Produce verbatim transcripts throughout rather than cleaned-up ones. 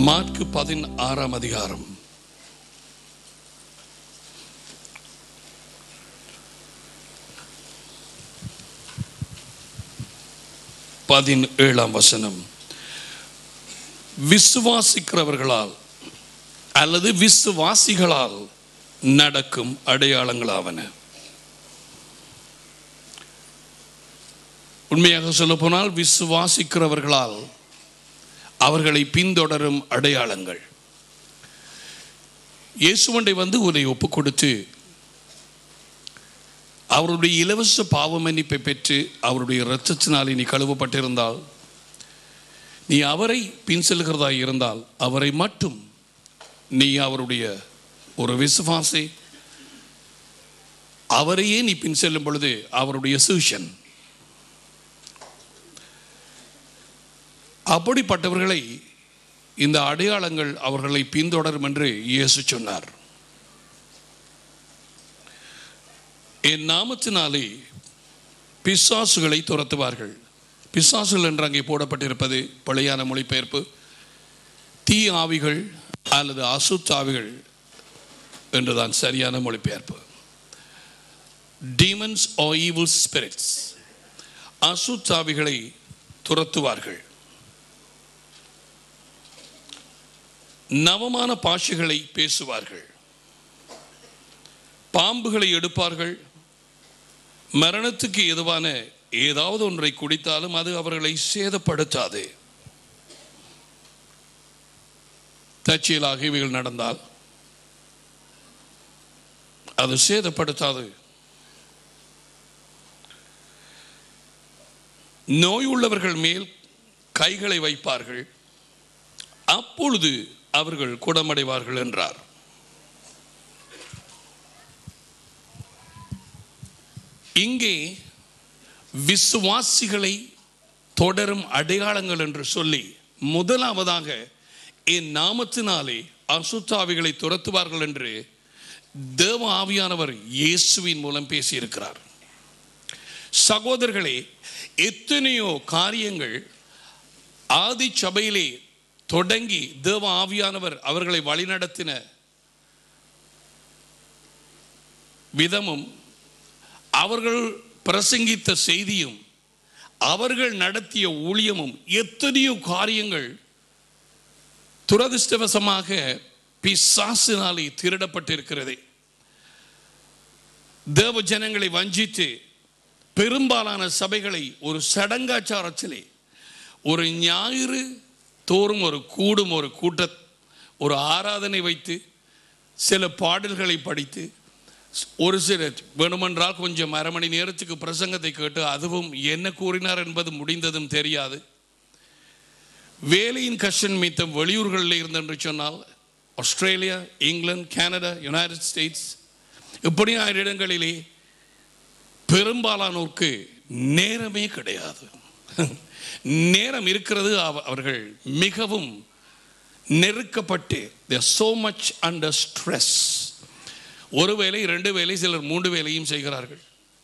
மாற்கு பதினாறாம் அதிகாரம் பதினேழாம் வசனம். விசுவாசிக்கிறவர்களால் அல்லது விசுவாசிகளால் நடக்கும் அடையாளங்களாவன. உண்மையாக சொல்ல போனால் விசுவாசிக்கிறவர்களால் அவர்களை பின்தொடரும் அடையாளங்கள். இயேசுவண்டை வந்து உன்னை ஒப்பு கொடுத்து அவருடைய இலவச பாவ மன்னிப்பை பெற்று அவருடைய இரத்தத்தினால் நீ கழுவப்பட்டிருந்தால், நீ அவரை பின் செல்கிறதா இருந்தால், அவரை மட்டும் நீ அவருடைய ஒரு விசுவாசி, அவரையே நீ பின் செல்லும் பொழுது அவருடைய சீஷன். அப்படிப்பட்டவர்களை இந்த அடையாளங்கள் அவர்களை பின்தொடரும் என்று இயேசு சொன்னார். என் நாமத்தினாலே பிசாசுகளை துரத்துவார்கள். பிசாசுகள் என்று அங்கே போடப்பட்டிருப்பது பழையான மொழிபெயர்ப்பு தீ ஆவிகள் அல்லது அசுத்தாவிகள் என்றுதான் சரியான மொழிபெயர்ப்பு. Demons or evil spirits. அசுத்தாவிகளை துரத்துவார்கள். நவமான பாஷைகளை பேசுவார்கள். பாம்புகளை எடுப்பார்கள். மரணத்துக்கு எதுவான ஏதாவது ஒன்றை குடித்தாலும் அது அவர்களை சேதப்படுத்தாது. தற்செயலாக இவைகள் நடந்தால் அது சேதப்படுத்தாது. நோய் உள்ளவர்கள் மேல் கைகளை வைப்பார்கள், அப்பொழுது அவர்கள் குணமடைவார்கள் என்றார். இங்கே விசுவாசிகளை தொடரும் அடையாளங்கள் என்று சொல்லி முதலாவதாக என் நாமத்தினாலே அசுத்தாவிகளை துரத்துவார்கள் என்று தேவ ஆவியானவர் இயேசுவின் மூலம் பேசியிருக்கிறார். சகோதரர்களே, எத்தனையோ காரியங்கள் ஆதி சபையிலே தொடங்கி தேவ ஆவியானவர் அவர்களை வழிநடத்தின விதமும், அவர்கள் பிரசங்கித்த செய்தியும், அவர்கள் நடத்திய ஊழியமும், எத்தனையோ காரியங்கள் துரதிர்ஷ்டவசமாக பிசாசினாலே திருடப்பட்டிருக்கிறது. தேவ ஜனங்களை வஞ்சித்து பெரும்பாலான சபைகளை ஒரு சடங்காச்சாரத்திலே ஒரு ஞாயிறு தோறும் ஒரு கூடும் ஒரு கூட்ட ஒரு ஆராதனை வைத்து சில பாடல்களை படித்து ஒரு சில வேணுமென்றால் கொஞ்சம் அரை மணி நேரத்துக்கு பிரசங்கத்தை கேட்டு அதுவும் என்ன கூறினார் என்பது முடிந்ததும் தெரியாது. வேலையின் கஷ்டம் நிமித்தம் வெளியூர்களில் இருந்து என்று சொன்னால் ஆஸ்திரேலியா, இங்கிலாந்து, கனடா, யுனைடெட் ஸ்டேட்ஸ் இப்படியான இடங்களிலே பெரும்பாலானோருக்கு நேரமே கிடையாது. நேரம் இருக்கிறது, அவர்கள் மிகவும் நெருக்கப்பட்டு they are so much under stress. ஒரு வேலை, ரெண்டு வேலை, சிலர் மூன்று வேலையும் செய்கிறார்கள்.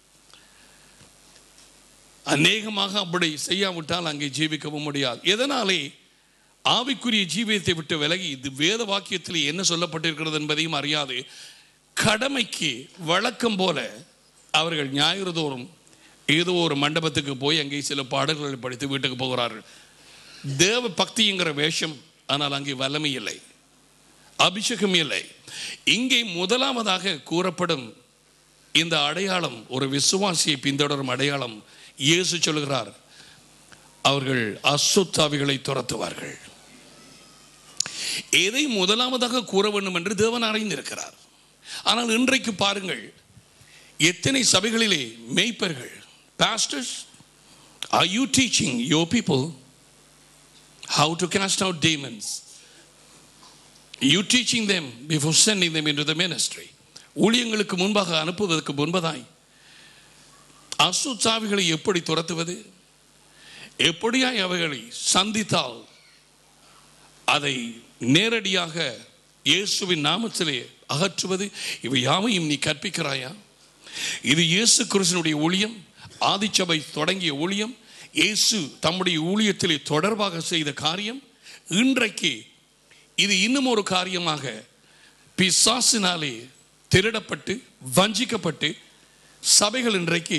அநேகமாக அப்படி செய்யாவிட்டால் அங்கே ஜீவிக்கவும் முடியாது. எதனாலே ஆவிக்குரிய ஜீவியத்தை விட்டு விலகி இது வேத வாக்கியத்தில் என்ன சொல்லப்பட்டிருக்கிறது என்பதையும் அறியாது கடமைக்கு வழக்கம் போல அவர்கள் ஞாயிறு தோறும் ஏதோ ஒரு மண்டபத்துக்கு போய் அங்கே சில பாடல்களை படித்து வீட்டுக்கு போகிறார்கள். தேவ பக்திங்கிற வேஷம், ஆனால் அங்கே வல்லமை இல்லை, அபிஷேகம் இல்லை. இங்கே முதலாவதாக கூறப்படும் இந்த அடையாளம் ஒரு விசுவாசியை பின்தொடரும் அடையாளம். இயேசு சொல்கிறார், அவர்கள் அசுத்தாவிகளை துரத்துவார்கள். எதை முதலாவதாக கூற வேண்டும் என்று தேவன் அறிந்திருக்கிறார். ஆனால் இன்றைக்கு பாருங்கள், எத்தனை சபைகளிலே மேய்ப்பர்கள், pastors, are you teaching your people how to cast out demons? You teaching them before sending them into the ministry? ஊழியங்களுக்கு முன்பாக அனுப்புவதற்கு முன்பதாய் அசுத்தாவிகளை எப்படி துரத்துவது, எப்படியாய் அவைகளை சந்தித்தால் அதை நேரடியாக இயேசுவின் நாமத்திலே அகற்றுவது, இவை யாவையும் நீ கற்பிக்கிறாயா? இது இயேசு கிறிஸ்துவினுடைய ஊழியம், ஆதிச்சபை தொடங்கிய ஊழியம், இயேசு தம்முடைய ஊழியத்திலே தொடர்பாக செய்த காரியம். இன்றைக்கு இது இன்னும் ஒரு காரியமாக பிசாசினாலே திருடப்பட்டு வஞ்சிக்கப்பட்டு சபைகள் இன்றைக்கு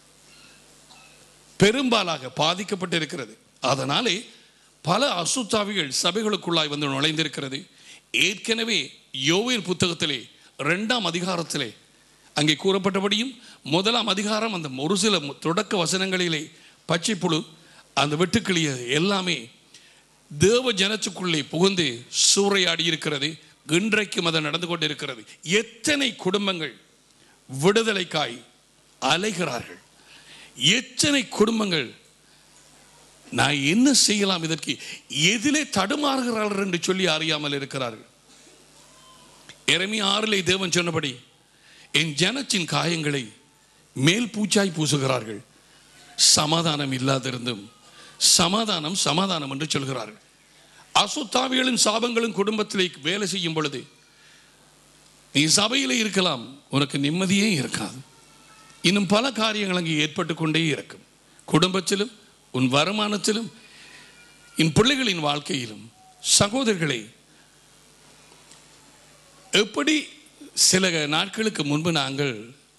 பெரும்பாலாக பாதிக்கப்பட்டிருக்கிறது. அதனாலே பல அசுத்தாவிகள் சபைகளுக்குள்ளாய் வந்து நுழைந்திருக்கிறது. ஏற்கனவே யோவேல் புத்தகத்திலே இரண்டாம் அதிகாரத்திலே அங்கே கூறப்பட்டபடியும் முதலாம் அதிகாரம் அந்த ஒரு சில தொடக்க வசனங்களிலே பச்சைப்புழு அந்த வெட்டுக்கிளிய எல்லாமே தேவ ஜனத்துக்குள்ளே புகுந்து சூறையாடி இருக்கிறது. இன்றைக்கும் அது நடந்து கொண்டிருக்கிறது. எத்தனை குடும்பங்கள் விடுதலைக்காய் அலைகிறார்கள், எத்தனை குடும்பங்கள் நான் என்ன செய்யலாம், இதற்கு எதிலே தடுமாறுகிறார்கள் என்று சொல்லி அறியாமல் இருக்கிறார்கள். எரேமியா ஆறிலே தேவன் சொன்னபடி என் ஜனத்தின் காயங்களை மேல் பூச்சாய் பூசுகிறார்கள், சமாதானம் இல்லாதிருந்தும் சமாதானம் சமாதானம் என்று சொல்கிறார்கள். அசுத்தாவிகளின் சாபங்களும் குடும்பத்திலே வேலை செய்யும் பொழுது நீ சபையிலே இருக்கலாம், உனக்கு நிம்மதியே இருக்காது. இன்னும் பல காரியங்கள் அங்கே ஏற்பட்டு கொண்டே இருக்கும். குடும்பத்திலும் உன் வருமானத்திலும் என் பிள்ளைகளின் வாழ்க்கையிலும். சகோதரர்களே, எப்படி சில நாட்களுக்கு முன்பு நாங்கள்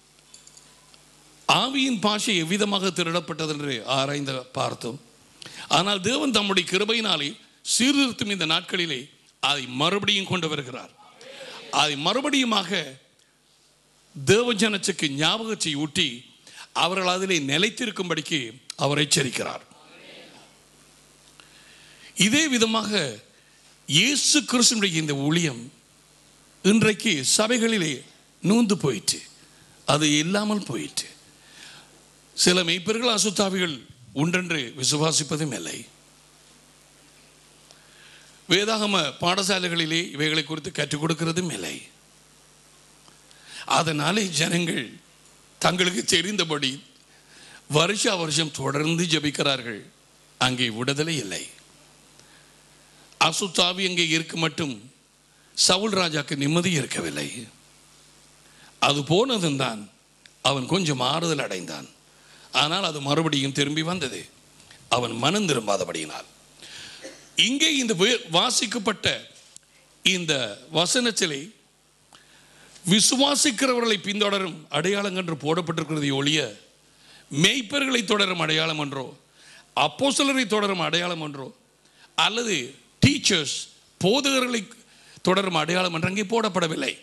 ஆவியின் பாஷை எவ்விதமாக திருடப்பட்டது என்று ஆராய்ந்து பார்த்தோம். ஆனால் தேவன் தம்முடைய கிருபையினாலே சீர்திருத்தும் இந்த நாட்களிலே அதை மறுபடியும் கொண்டு வருகிறார். அதை மறுபடியுமாக தேவ ஜனத்துக்கு ஞாபகத்தை ஊட்டி அவர்கள் அதிலே நிலைத்திருக்கும்படிக்கு அவர் எச்சரிக்கிறார். இதே விதமாக இயேசு கிறிஸ்துவினுடைய இந்த ஊழியம் இன்றைக்கு சபைகளிலே நூந்து போயிட்டு, அது இல்லாமல் போயிட்டு. சில மெய்ப்பர்கள் அசுத்தாவிகள் உண்டென்று விசுவாசிப்பதும் இல்லை. வேதாகம பாடசாலைகளிலே இவைகளை குறித்து கற்றுக் கொடுக்கிறதும் இல்லை. அதனாலே ஜனங்கள் தங்களுக்கு தெரிந்தபடி வருஷா வருஷம் தொடர்ந்து ஜெபிக்கிறார்கள். அங்கே விடுதலை இல்லை. அசுத்தாவி அங்கே இருக்க மட்டும் சவுல் ராஜாக்கு நிம்மதி இருக்கவில்லை. அது போனதும் தான் அவன் கொஞ்சம் ஆறுதல் அடைந்தான். ஆனால் அது மறுபடியும் திரும்பி வந்தது, அவன் மனம் திரும்பாதபடியினால். இங்கே இந்த வாசிக்கப்பட்ட இந்த வசனத்திலே விசுவாசிக்கிறவர்களை பின்தொடரும் அடையாளம் என்று போடப்பட்டிருக்கிறது ஒழிய மேய்ப்பர்களை தொடரும் அடையாளம் என்றோ அப்போஸ்தலரை தொடரும் அடையாளம் என்றோ அல்லது டீச்சர்ஸ் போதகர்களை தொடரும் அடையாளம் என்று அங்கே போடப்படவில்லை.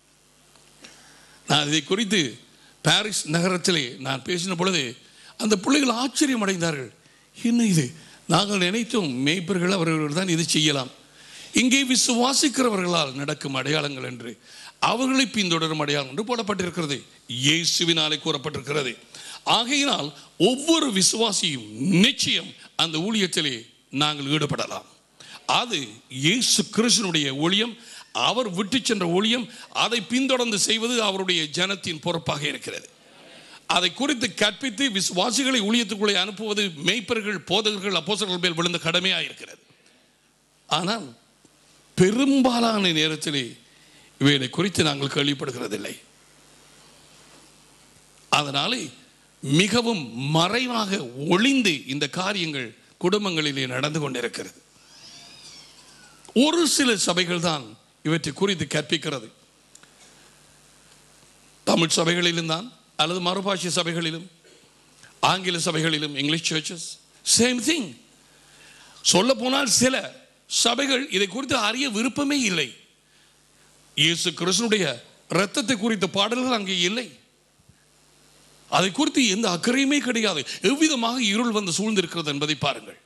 நான் இதை குறித்து பாரிஸ் நகரத்திலே நான் பேசின பொழுது அந்த பிள்ளைகள் ஆச்சரியம் அடைந்தார்கள். என்ன இது, நாங்கள் நினைத்தோம் மேய்ப்பர்கள் அவர்கள் தான் இது செய்யலாம். இங்கே விசுவாசிக்கிறவர்களால் நடக்கும் அடையாளங்கள் என்று அவர்களை பின்தொடரும் அடையாளம் என்று போடப்பட்டிருக்கிறது, இயேசுவினாலே கூறப்பட்டிருக்கிறது. ஆகையினால் ஒவ்வொரு விசுவாசியும் நிச்சயம் அந்த ஊழியத்திலே நாங்கள் ஈடுபடலாம். அது இயேசு கிறிஸ்துவினுடைய ஊழியம், அவர் விட்டு சென்ற ஊழியம். அதை பின்தொடர்ந்து செய்வது அவருடைய ஜனத்தின் பொறுப்பாக இருக்கிறது. அதை குறித்து கற்பித்து விசுவாசிகளை ஊழியத்துக்குள்ளே அனுப்புவது மேய்ப்பர்கள் போதகர்கள் அப்போஸ்தலர்கள் மேல் விழுந்த கடமையாக இருக்கிறது. ஆனால் பெரும்பாலான நேரத்திலே இவைகளை குறித்து நாங்கள் கேள்விப்படுகிறதில்லை. அதனாலே மிகவும் மறைவாக ஒளிந்து இந்த காரியங்கள் குடும்பங்களிலே நடந்து கொண்டிருக்கிறது. ஒரு சில சபைகள் தான் இவற்றை குறித்து கற்பிக்கிறது. தமிழ் சபைகளிலும் தான், அல்லது மறுபாஷை சபைகளிலும், ஆங்கில சபைகளிலும், இங்கிலீஷ் சர்ச்சஸ் சேம் திங். சொல்ல போனால் சில சபைகள் இதை குறித்து அறிய விருப்பமே இல்லை. இயேசு கிறிஸ்துவினுடைய இரத்தத்தை குறித்த பாடல்கள் அங்கே இல்லை. அதை குறித்து எந்த அக்கறையுமே கிடையாது. எவ்விதமாக இருள் வந்து சூழ்ந்திருக்கிறது என்பதை பாருங்கள்.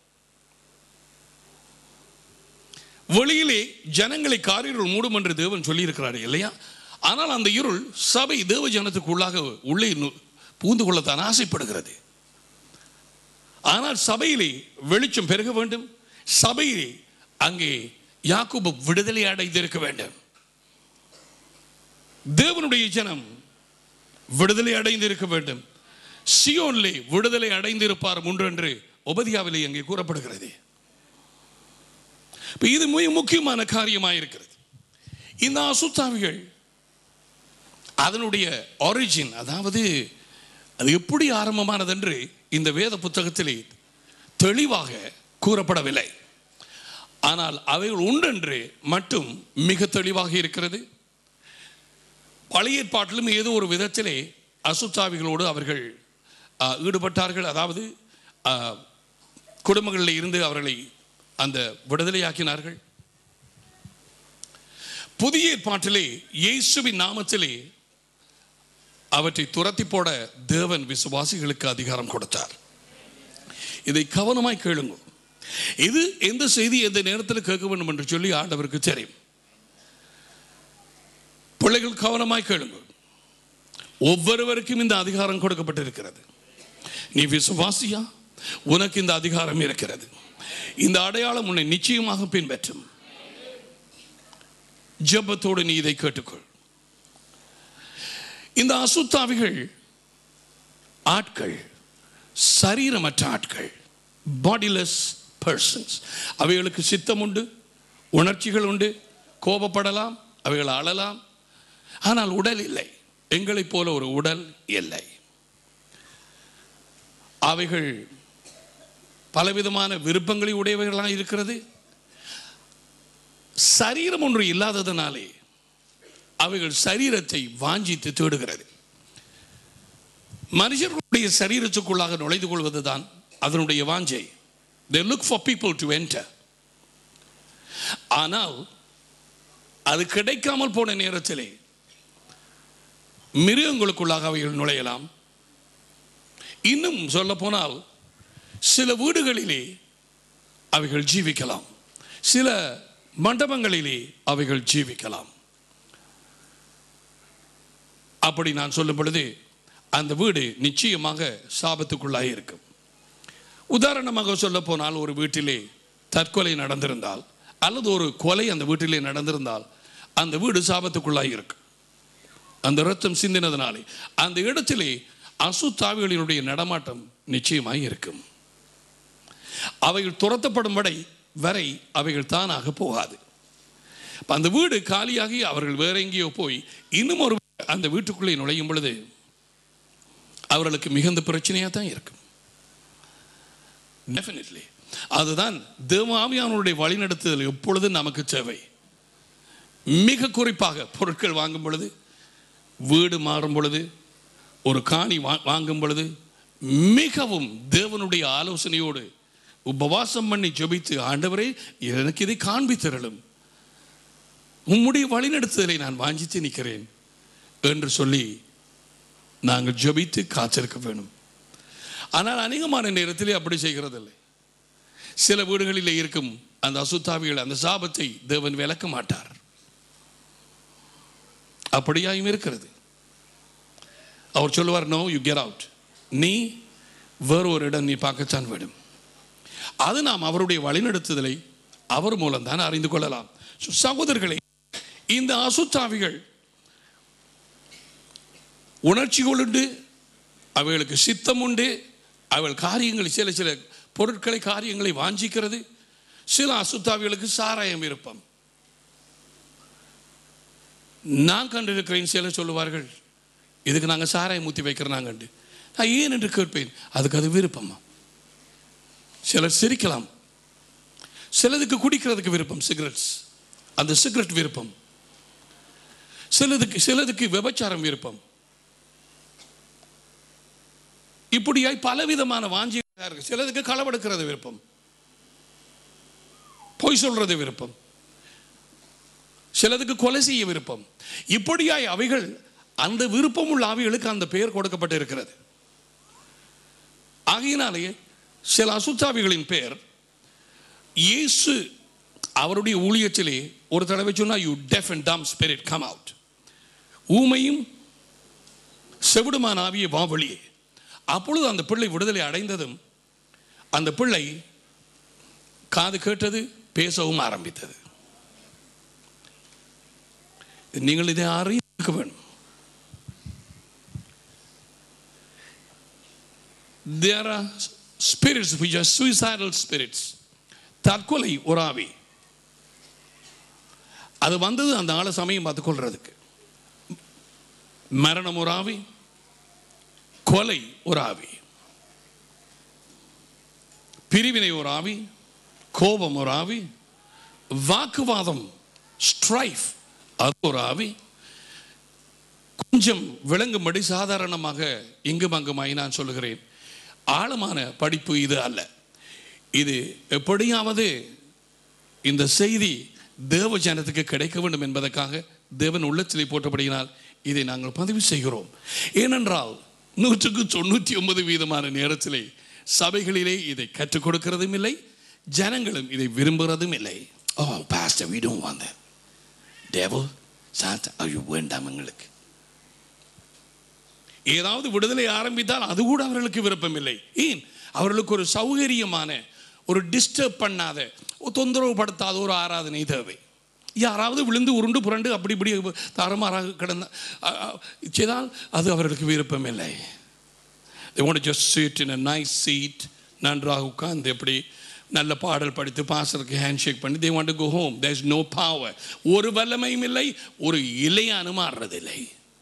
வெளியிலே ஜனங்களை காரிருள் மூடும் என்று தேவன் சொல்லி இருக்கிறார் இல்லையா? ஆனால் அந்த இருள் சபை தேவ ஜனத்துக்கு உள்ளாக உள்ளே பூந்து கொள்ளத்தான் ஆசைப்படுகிறது. ஆனால் சபையிலே வெளிச்சம் பெருக வேண்டும். சபையிலே அங்கே யாக்கோபு விடுதலை அடைந்திருக்க வேண்டும். தேவனுடைய ஜனம் விடுதலை அடைந்திருக்க வேண்டும். சியோனிலே விடுதலை அடைந்திருப்பார் முன்று என்று உபதியாவிலே அங்கே கூறப்படுகிறது. இது மிக முக்கியமான காரியமாக இருக்கிறது. இந்த அசுத்தாவிகள் அதனுடைய ஒரிஜின், அதாவது அது எப்படி ஆரம்பமானது என்று இந்த வேத புத்தகத்திலே தெளிவாக கூறப்படவில்லை. ஆனால் அவைகள் உண்டென்று மட்டும் மிக தெளிவாக இருக்கிறது. பழைய ஏற்பாட்டிலும் ஏதோ ஒரு விதத்திலே அசுத்தாவிகளோடு அவர்கள் ஈடுபட்டார்கள். அதாவது குடும்பங்களில் இருந்து அவர்களை அந்த விடுதலையாக்கினார்கள். புதிய ஏற்பாட்டிலே இயேசுவின் நாமத்திலே அவற்றை துரத்தி போட தேவன் விசுவாசிகளுக்கு அதிகாரம் கொடுத்தார். இதை கவனமாய் கேளுங்கள். இது எந்த செய்தி எந்த நேரத்தில் கேட்க வேண்டும் என்று சொல்லி ஆண்டவருக்கு தெரியும். பிள்ளைகள் கவனமாய் கேளுங்கள். ஒவ்வொருவருக்கும் இந்த அதிகாரம் கொடுக்கப்பட்டிருக்கிறது. நீ விசுவாசியா? உனக்கு இந்த அதிகாரம் இருக்கிறது. இந்த அடையாளம் உன்னை நிச்சயமாக பின்பற்றும். ஜெபத்தோடு நீ இதை கேட்டுக்கொள். இந்த அசுத்தாவிகள் ஆட்கள், சரீரமற்ற ஆட்கள், பாடிலெஸ் பர்சன்ஸ். அவைகளுக்கு சித்தம் உண்டு, உணர்ச்சிகள் உண்டு, கோபப்படலாம், அவைகள் அழலாம், ஆனால் உடல் இல்லை. எங்களைப் போல ஒரு உடல் இல்லை. அவைகள் பலவிதமான விருப்பங்களை உடையவைகளாக இருக்கிறது. சரீரம் ஒன்று இல்லாததனாலே அவைகள் சரீரத்தை வாஞ்சித்து தேடுகிறது. மனுஷர்களுடைய சரீரத்துக்குள்ளாக நுழைந்து கொள்வதுதான் அதனுடைய வாஞ்சை. They look for people to enter. ஆனால் அது கிடைக்காமல் போன நேரத்திலே மிருகங்களுக்குள்ளாக அவைகள் நுழையலாம். இன்னும் சொல்ல போனால் சில வீடுகளிலே அவைகள் ஜீவிக்கலாம், சில மண்டபங்களிலே அவைகள் ஜீவிக்கலாம். அப்படி நான் சொல்லும் பொழுது அந்த வீடு நிச்சயமாக சாபத்துக்குள்ளாக இருக்கும். உதாரணமாக சொல்ல போனால், ஒரு வீட்டிலே தற்கொலை நடந்திருந்தால் அல்லது ஒரு கொலை அந்த வீட்டிலே நடந்திருந்தால் அந்த வீடு சாபத்துக்குள்ளாக இருக்கும். அந்த இரத்தம் சிந்தினதனாலே அந்த இடத்திலே அசுத்தாவிகளினுடைய நடமாட்டம் நிச்சயமாய் இருக்கும். அவைகள் துரத்தப்படும் வரை வரை அவைகள் தானாக போகாது. அந்த வீடு காலியாகி அவர்கள் வேற எங்கேயோ போய் இன்னும் ஒரு அந்த வீட்டுக்குள்ளே நுழையும் பொழுது அவர்களுக்கு மிகுந்த பிரச்சனையாக தான் இருக்கும். டெஃபினெட்லி அதுதான் தேவ ஆவியானவருடைய வழிநடத்துதல் எப்பொழுது நமக்கு தேவை. மிக குறிப்பாக பொருட்கள் வாங்கும் பொழுது, வீடு மாறும் பொழுது, ஒரு காணி வாங்கும் பொழுது மிகவும் தேவனுடைய ஆலோசனையோடு உபவாசம் பண்ணி ஜெபித்து, ஆண்டவரே எனக்கு இதை காண்பித்தருளும், உம்முடைய வழிநடத்துதலை நான் வாஞ்சித்து நிற்கிறேன் என்று சொல்லி நாங்கள் ஜெபித்து காத்திருக்க வேணும். ஆனால் அநேகமான நேரத்திலே அப்படி செய்கிறதில்லை. சில வீடுகளில் இருக்கும் அந்த அசுத்தாவிகள், அந்த சாபத்தை தேவன் விலக்க மாட்டார். அப்படியாயும் இருக்கிறது. அவர் சொல்லுவார், நோ யூ கெட் அவுட், நீ வேறு ஒரு இடம் நீ பார்க்கத்தான் வேண்டும். அது நாம் அவருடைய வழிநடத்துதலை அவர் மூலம் தான் அறிந்து கொள்ளலாம். சகோதரர்களே, இந்த அசுத்தாவிகள் உணர்ச்சிகள் உண்டு, அவைகளுக்கு சித்தம் உண்டு, அவள் காரியங்களை சில சில பொருட்களை காரியங்களை வாஞ்சிக்கிறது. சில அசுத்தாவிகளுக்கு சாராயம் விருப்பம். நான் கண்டிருக்கிறேன், சில சொல்லுவார்கள், இதுக்கு நாங்கள் சாராயம் ஊற்றி வைக்கிறோம். நாங்கள் நான் ஏன் என்று கேட்பேன், அதுக்கு அது விருப்பமா? சிலர் சிரிக்கலாம். சிலதுக்கு குடிக்கிறதுக்கு விருப்பம், சிகரெட்ஸ், அந்த சிகரெட் விருப்பம். சிலதுக்கு சிலதுக்கு விபச்சாரம் விருப்பம். இப்படியாய் பலவிதமான வாஞ்சி. சிலதுக்கு களவெடுக்கிறது விருப்பம், பொய் சொல்றது விருப்பம், சிலதுக்கு கொலை செய்ய விருப்பம். இப்படியாய் அவைகள், அந்த விருப்பம் உள்ள ஆவிகளுக்கு அந்த பெயர் கொடுக்கப்பட்டு இருக்கிறது. ஆகையினாலேயே சில அசுத்தாவிகளின் பெயர், இயேசு அவருடைய ஊழியத்திலே ஒரு தடவை சொன்னா, you deaf and dumb spirit come out, ஊமையும் செவிடுமான ஆவியை வா வெளியே. அப்பொழுது அந்த பிள்ளை விடுதலை அடைந்ததும் அந்த பிள்ளை காது கேட்டது, பேசவும் ஆரம்பித்தது. நீங்கள் இதை அறிய வேண்டும். There are spirits which are suicidal spirits. தற்கொலை ஒரு ஆவி. அது வந்தது அந்த ஆளை சமயம் பார்த்து கொள்றதுக்கு. மரணம் ஒரு ஆவி, கொலை ஒரு ஆவி, பிரிவினை ஒரு ஆவி, கோபம் ஒரு ஆவி, வாக்குவாதம், ஸ்ட்ரைஃப், அது ஒரு ஆவி. கொஞ்சம் விளங்கும்படி சாதாரணமாக இங்கும் அங்குமாய் நான் சொல்லுகிறேன், ஆழமான படிப்பு இது அல்ல. இது எப்படியாவது இந்த செய்தி தேவ ஜனத்துக்கு கிடைக்க வேண்டும் என்பதற்காக தேவன் உள்ளத்திலே போட்டபடியினால் இதை நாங்கள் பதிவு செய்கிறோம். ஏனென்றால் நூற்றுக்கு தொண்ணூற்றி ஒன்பது வீதமான நேரத்திலே சபைகளிலே இதை கற்றுக் கொடுக்கிறதும் இல்லை, ஜனங்களும் இதை விரும்புகிறதும் இல்லை. Oh pastor, we don't want that. devil சாத்தான் ஐயோ வேண்டாம் எங்களுக்கு. ஏதாவது விடுதலை ஆரம்பித்தால் அது கூட அவர்களுக்கு விருப்பம் இல்லை. ஏன்? அவர்களுக்கு ஒரு சௌகரியமான, ஒரு டிஸ்டர்ப் பண்ணாத, தொந்தரவு படுத்தாத ஒரு ஆராதனை தேவை. யாராவது விழுந்து உருண்டு புரண்டு அப்படி இப்படி தாறுமாறாக கிடந்த செய்தால் அது அவர்களுக்கு விருப்பம் இல்லை. They want to just sit in a nice seat, நன்றாக உட்கார்ந்து எப்படி நல்ல பாடல் படித்து பாஸ்டருக்கு ஹேண்ட் ஷேக் பண்ணி they want to go home. There is no power. ஒரு வல்லமையும் இல்லை, ஒரு இலையானு மாறுறதில்லை.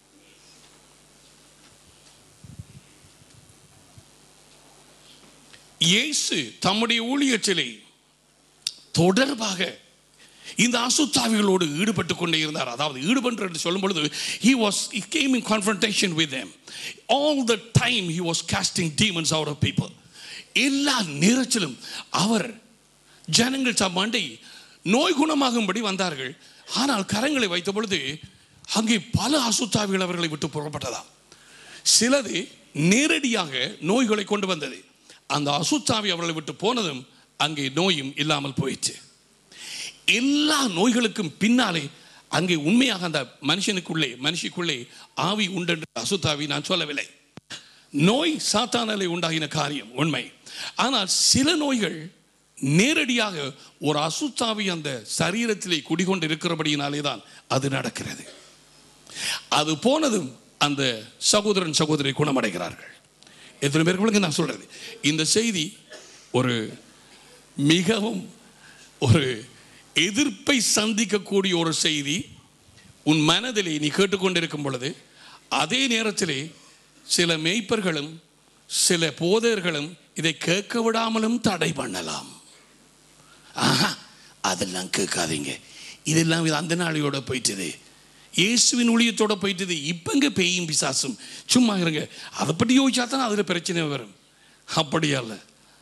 இயேசு தம்முடைய ஊழியத்திலே தொடர்பாக இந்த அசுத்தாவிகளோடு ஈடுபட்டு கொண்டே இருந்தார். அதாவது ஈடுபட்டு என்று சொல்லும் பொழுது he was he came in confrontation with them all the time. He was casting demons out of people. எல்லா நேரத்திலும் அவர் ஜனங்கள் சம்மாண்டை நோய் குணமாகும்படி வந்தார்கள். ஆனால் கரங்களை வைத்த பொழுது அங்கே பல அசுத்தாவிகள் அவர்களை விட்டு புறப்பட்டதா. சிலது நேரடியாக நோய்களை கொண்டு வந்தது. அந்த அசுத்தாவி அவர்களை விட்டு போனதும் அங்கே நோயும் இல்லாமல் போயிடுச்சு. எல்லா நோய்களுக்கும் பின்னாலே அங்கே உண்மையாக அந்த மனுஷனுக்குள்ளே மனுஷிக்குள்ளே ஆவி உண்டு. அசுத்தாவி நான் சொல்லவில்லை. நோய் சாத்தானாலே உண்டாகின காரியம் உண்மை. ஆனால் சில நோய்கள் நேரடியாக ஒரு அசுத்தாவி அந்த சரீரத்திலே குடிகொண்டு இருக்கிறபடியினாலே தான் அது நடக்கிறது. அது போனதும் அந்த சகோதரன் சகோதரி குணமடைகிறார்கள். எத்தனை பேர்களுக்கு நான் சொல்றது இந்த செய்தி ஒரு மிகவும் ஒரு எதிர்ப்பை சந்திக்கக்கூடிய ஒரு செய்தி. உன் மனதிலே நீ கேட்டுக்கொண்டிருக்கும் பொழுது அதே நேரத்திலே சில மேய்ப்பர்களும் சில போதர்களும் இதை கேட்க விடாமலும் தடை பண்ணலாம். ஆஹா, அதெல்லாம் கேட்காதீங்க, இதெல்லாம் அந்த நாளையோட போயிட்டது, இயேசுவின் ஊழியத்தோட போயிட்டது, இப்போ இங்கே பேயும் பிசாசும், சும்மா இருங்க, அதை பற்றி யோசிச்சா தான் அதில் பிரச்சனை வரும். அப்படியல்ல.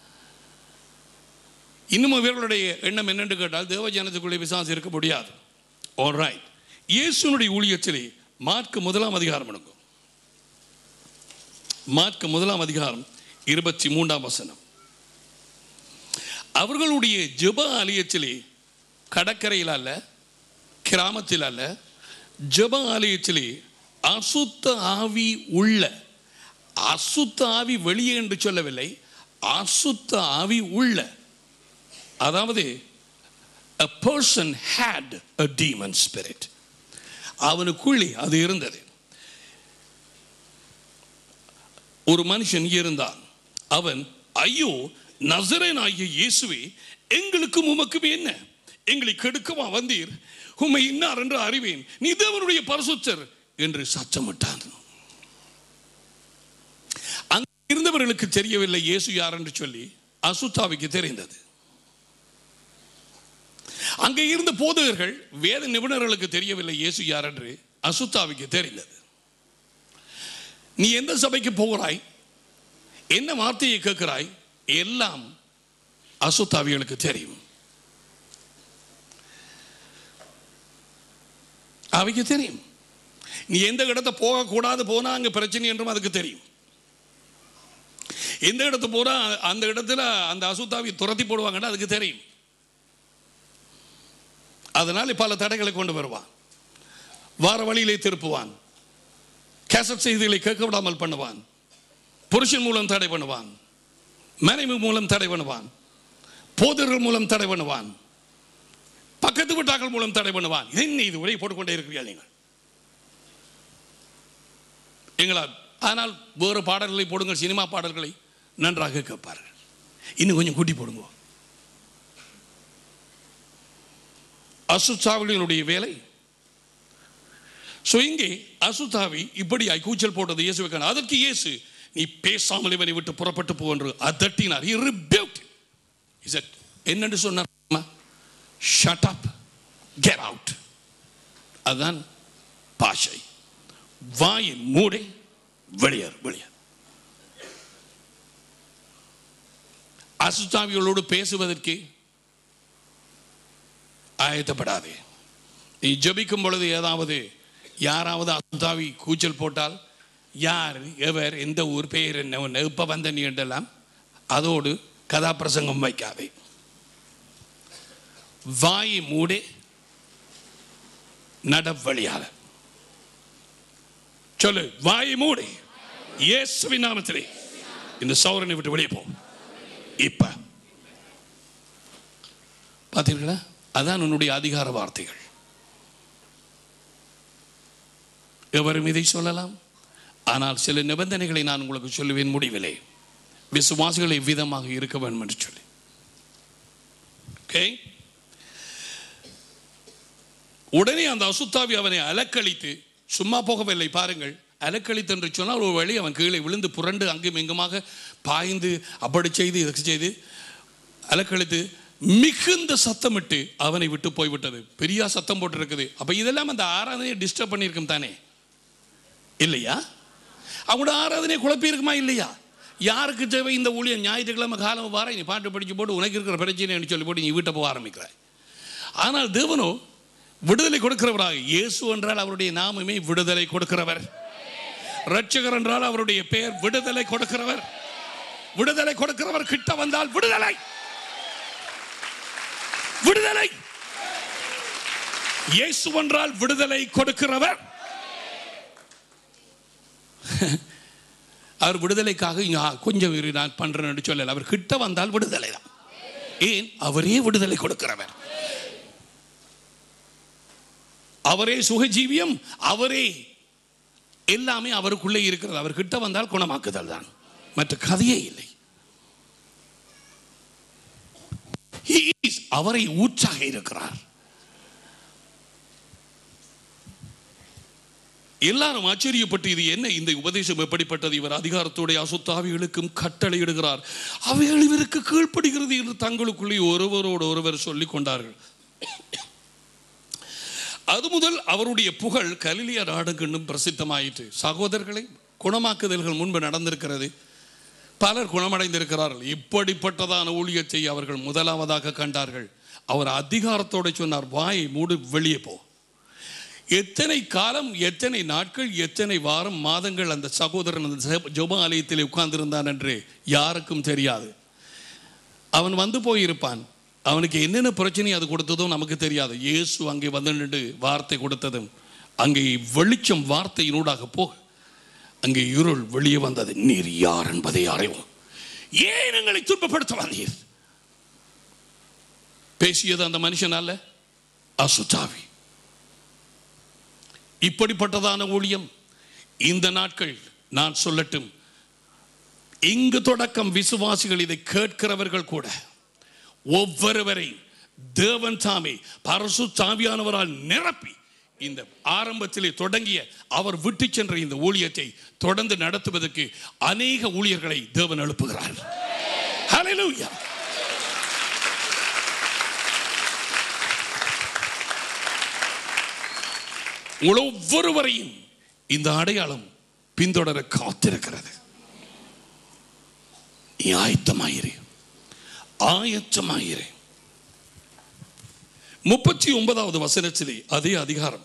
இன்னும் இவர்களுடைய எண்ணம் என்னென்று கேட்டால் தேவ ஜனத்துக்குள்ளே பிசாசு இருக்க முடியாது. ஆல்ரைட், இயேசுனுடைய ஊழியத்திலே மார்க்கு முதலாம் அதிகாரம் எடுக்கும். மார்க்கு முதலாம் அதிகாரம் இருபத்தி மூன்றாம் வசனம். அவர்களுடைய ஜெப ஆலயத்திலே, கடற்கரையில் அல்ல, கிராமத்தில் அல்ல, ஜெப ஆலயத்திலே அசுத்த ஆவி உள்ள, அசுத்த ஆவி வெளியே என்று சொல்லவில்லை, அசுத்த ஆவி உள்ள, அதாவது a person had a demon spirit, அவனுக்குள்ளே அது இருந்தது. ஒரு மனுஷன் இருந்தான். அவன், ஐயோ நசரேயனாகிய இயேசுவே, எங்களுக்கும் உமக்கும் என்ன? எங்களை கெடுக்கவா வந்தீர்? உம்மை இன்னார் என்று அறிவேன், நீ தேவனுடைய பரிசுத்தர் என்று சத்தமிட்டான். அங்கே இருந்தவர்களுக்கு தெரியவில்லை இயேசு யார் என்று சொல்லி, அசுத்தாவிக்கு தெரிந்தது. அங்கே இருந்த போதகர்கள் வேத நிபுணர்களுக்கு தெரியவில்லை இயேசு யார் என்று, அசுத்தாவிக்கு தெரிந்தது. நீ எந்த சபைக்கு போகிறாய், என்ன வார்த்தையை கேட்கிறாய், எல்லாம் அசுத்தாவிகளுக்கு தெரியும். அவைக்கு தெரியும். நீ எந்த இடத்தை போகக்கூடாது போனா அங்க பிரச்சனை என்றும் அதுக்கு தெரியும். எந்த இடத்து போனா அந்த இடத்துல அந்த அசுத்தாவி துரத்தி போடுவாங்கன்னா அதுக்கு தெரியும். அதனால பல தடைகளை கொண்டு வருவான், வார வழியிலே திருப்புவான், கேசட் செய்திகளை கேட்க விடாமல் பண்ணுவான், புருஷன் மூலம் தடை பண்ணுவான், மனைவி மூலம் தடை பண்ணுவான், போதர்கள் மூலம் தடை பண்ணுவான், பக்கத்து வீட்டாக்கள் மூலம் தடை பண்ணுவான். என்ன இது உரை போட்டுக்கொண்டே இருக்கிறீர்கள் நீங்கள் எங்களால். ஆனால் வேறு பாடல்களை போடுங்கள், சினிமா பாடல்களை நன்றாக கேட்பார்கள். இன்னும் கொஞ்சம் கூட்டி போடுங்க. அசுத்தாவிகளுடைய வேலை. ஸோ இங்கே அசுத்தாவி இப்படியாய் கூச்சல் போட்டது இயேசுவுக்கான. அதற்கு இயேசு, நீ பேசாமல் இவனை விட்டு புறப்பட்டு போ என்று அதட்டினார். He rebuked. He said, என்னென்று சொன்னார்? shut up, get out. அதுதான் பாஷை. வாயை மூடி வெளியேறு, வெளியேறு. அசுத்தாவிகளோடு பேசுவதற்கு ஆயத்தப்படாதே. நீ ஜெபிக்கும் பொழுது ஏதாவது யாராவது அசுத்தாவி கூச்சல் போட்டால் யார், எவர், எந்த ஊர், பெயர் என்ன, எப்ப வந்த நீ என்றெல்லாம் அதோடு கதாபிரசங்கம் வைக்காதே. வாயை மூடி நடவழியாக சொல்லு. வாயை மூடி இயேசுவின் நாமத்திலே இந்த சௌரனை விட்டு வெளியே போ. இப்ப பார்த்தீர்களா? அதான் உன்னுடைய அதிகார வார்த்தைகள். எவரும் இதை சொல்லலாம். ஆனால் சில நிபந்தனைகளை நான் உங்களுக்கு சொல்லுவேன் முடிவிலே. விசுவாசிகளை விதமாக இருக்க வேண்டும் என்று சொல்லி. Okay? உடனே அந்த அசுத்தாவி அவனை அலக்களித்து சும்மா போகவில்லை. பாருங்கள், அலக்களித்து என்று சொன்னால் ஒரு வழி அவன் கீழே விழுந்து புரண்டு அங்கும் இங்குமாக பாய்ந்து அப்படி செய்து இதற்கு செய்து அலக்களித்து மிகுந்த சத்தமிட்டு அவனை விட்டு போய்விட்டது. பெரிய சத்தம் போட்டு இருக்குது. அப்ப இதெல்லாம் அந்த ஆராதனையை டிஸ்டர்ப் பண்ணியிருக்கும் தானே, இல்லையா? அவங்களோட ஆராதனையை குழப்பி இருக்குமா இல்லையா? யாருக்கு தேவை இந்த ஊழியம்? ஞாயிற்றுக்கிழமை காலம் வார நீ பாட்டு படிச்சு போட்டு உனக்கு இருக்கிற பிரச்சனை சொல்லி போட்டு நீ வீட்டை போக ஆரம்பிக்கிறாய். ஆனால் தேவனோ விடுதலை கொடுக்கிறவராக. இயேசு என்றால் அவருடைய நாமமே விடுதலை கொடுக்கிறவர். ரட்சகர் என்றால் அவருடைய பெயர் விடுதலை கொடுக்கிறவர். விடுதலை கொடுக்கிறவர் கிட்ட வந்தால் விடுதலை, விடுதலை. இயேசு என்றால் விடுதலை கொடுக்கிறவர். அவர் விடுதலைக்காக கொஞ்சம் நான் பண்றேன்னு சொல்லல. அவர் கிட்ட வந்தால் விடுதலை தான். ஏன்? அவரே விடுதலை கொடுக்கிறவர். அவரே சுகஜீவியம், அவரே எல்லாமே அவருக்குள்ளே இருக்கிறது. அவர் கிட்ட வந்தால் குணமாக்குதல் தான், மற்ற கதையே இல்லை. அவரை ஊற்றாக இருக்கிறார். எல்லாரும் ஆச்சரியப்பட்டு இது என்ன, இந்த உபதேசம் எப்படிப்பட்டது? இவர் அதிகாரத்தோடைய அசுத்தாவிகளுக்கும் கட்டளை இடுகிறார், அவைகள் இவருக்கு கீழ்ப்படுகிறது என்று தங்களுக்குள்ளே ஒருவரோடு ஒருவர் சொல்லிக் கொண்டார்கள். அது முதல் அவருடைய புகழ் கலிலியா நாடெங்கும் பிரசித்தமாயிற்று. சகோதரர்களை, குணமாக்குதல்கள் முன்பு நடந்திருக்கிறது, பலர் குணமடைந்திருக்கிறார்கள். இப்படிப்பட்டதான ஊழியத்தை அவர்கள் முதலாவதாக கண்டார்கள். அவர் அதிகாரத்தோடு சொன்னார், வாயை மூடு, வெளியே போ. எத்தனை காலம், எத்தனை நாட்கள், எத்தனை வாரம், மாதங்கள் அந்த சகோதரன் அந்த ஜெப ஆலயத்தில் உட்கார்ந்திருந்தான் என்று யாருக்கும் தெரியாது. அவன் வந்து போயிருப்பான். அவனுக்கு என்னென்ன பிரச்சனை அது கொடுத்ததும் நமக்கு தெரியாது. இயேசு அங்கே வந்து நின்று வார்த்தை கொடுத்ததும் அங்கே வெளிச்சம் வார்த்தையினூடாக போக அங்கே இருள் வெளியே வந்தது. நீர் யார் என்பதை அறிவோம், ஏன் எங்களை துன்பப்படுத்த வந்தீர்? பேசியது அந்த மனுஷன் அல்ல, அசுத்தாவி. இப்படிப்பட்டதான ஊழியம் இந்த நாட்கள் நான் சொல்லட்டும், இங்கு தொடக்கம் விசுவாசிகள் இதை கேட்கிறவர்கள் கூட ஒவ்வொருவரை தேவன் தாமே பரிசுத்த ஆவியானவரால் நிரப்பி இந்த ஆரம்பத்திலே தொடங்கிய அவர் விட்டு சென்ற இந்த ஊழியத்தை தொடர்ந்து நடத்துவதற்கு அநேக ஊழியர்களை தேவன் எழுப்புகிறார். ஹல்லேலூயா. உங்கள் ஒவ்வொருவரையும் இந்த அடையாளம் பின்தொடர காத்திருக்கிறது. நீ ஆயத்தமாயிரு, ஆயத்தமாயிரு. முப்பத்தி ஒன்பதாவது வசனத்திலே அதே அதிகாரம்,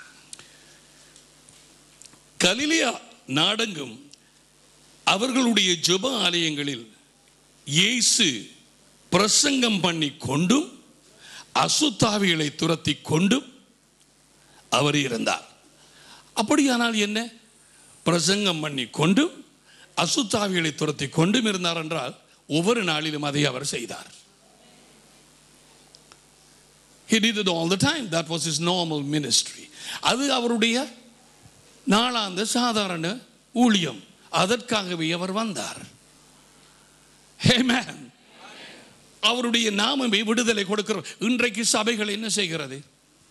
கலிலியா நாடெங்கும் அவர்களுடைய ஜெப ஆலயங்களில் இயேசு பிரசங்கம் பண்ணி கொண்டும் அசுத்தாவிகளை துரத்தி கொண்டும் அவர் இருந்தார். அப்படியானால் என்ன? பிரசங்கம் பண்ணி கொண்டும் அசுத்தாவிகளை துரத்தி கொண்டும் இருந்தார் என்றால் ஒவ்வொரு நாளிலும் அதை அவர் செய்தார். He did it all the time. That was his normal ministry. அது அவருடைய நாளாந்த சாதாரண ஊழியம். அதற்காகவே அவர் வந்தார். Amen. அவருடைய நாமமே விடுதலை கொடுக்கிறார். இன்றைக்கு சபைகள் என்ன செய்கிறது?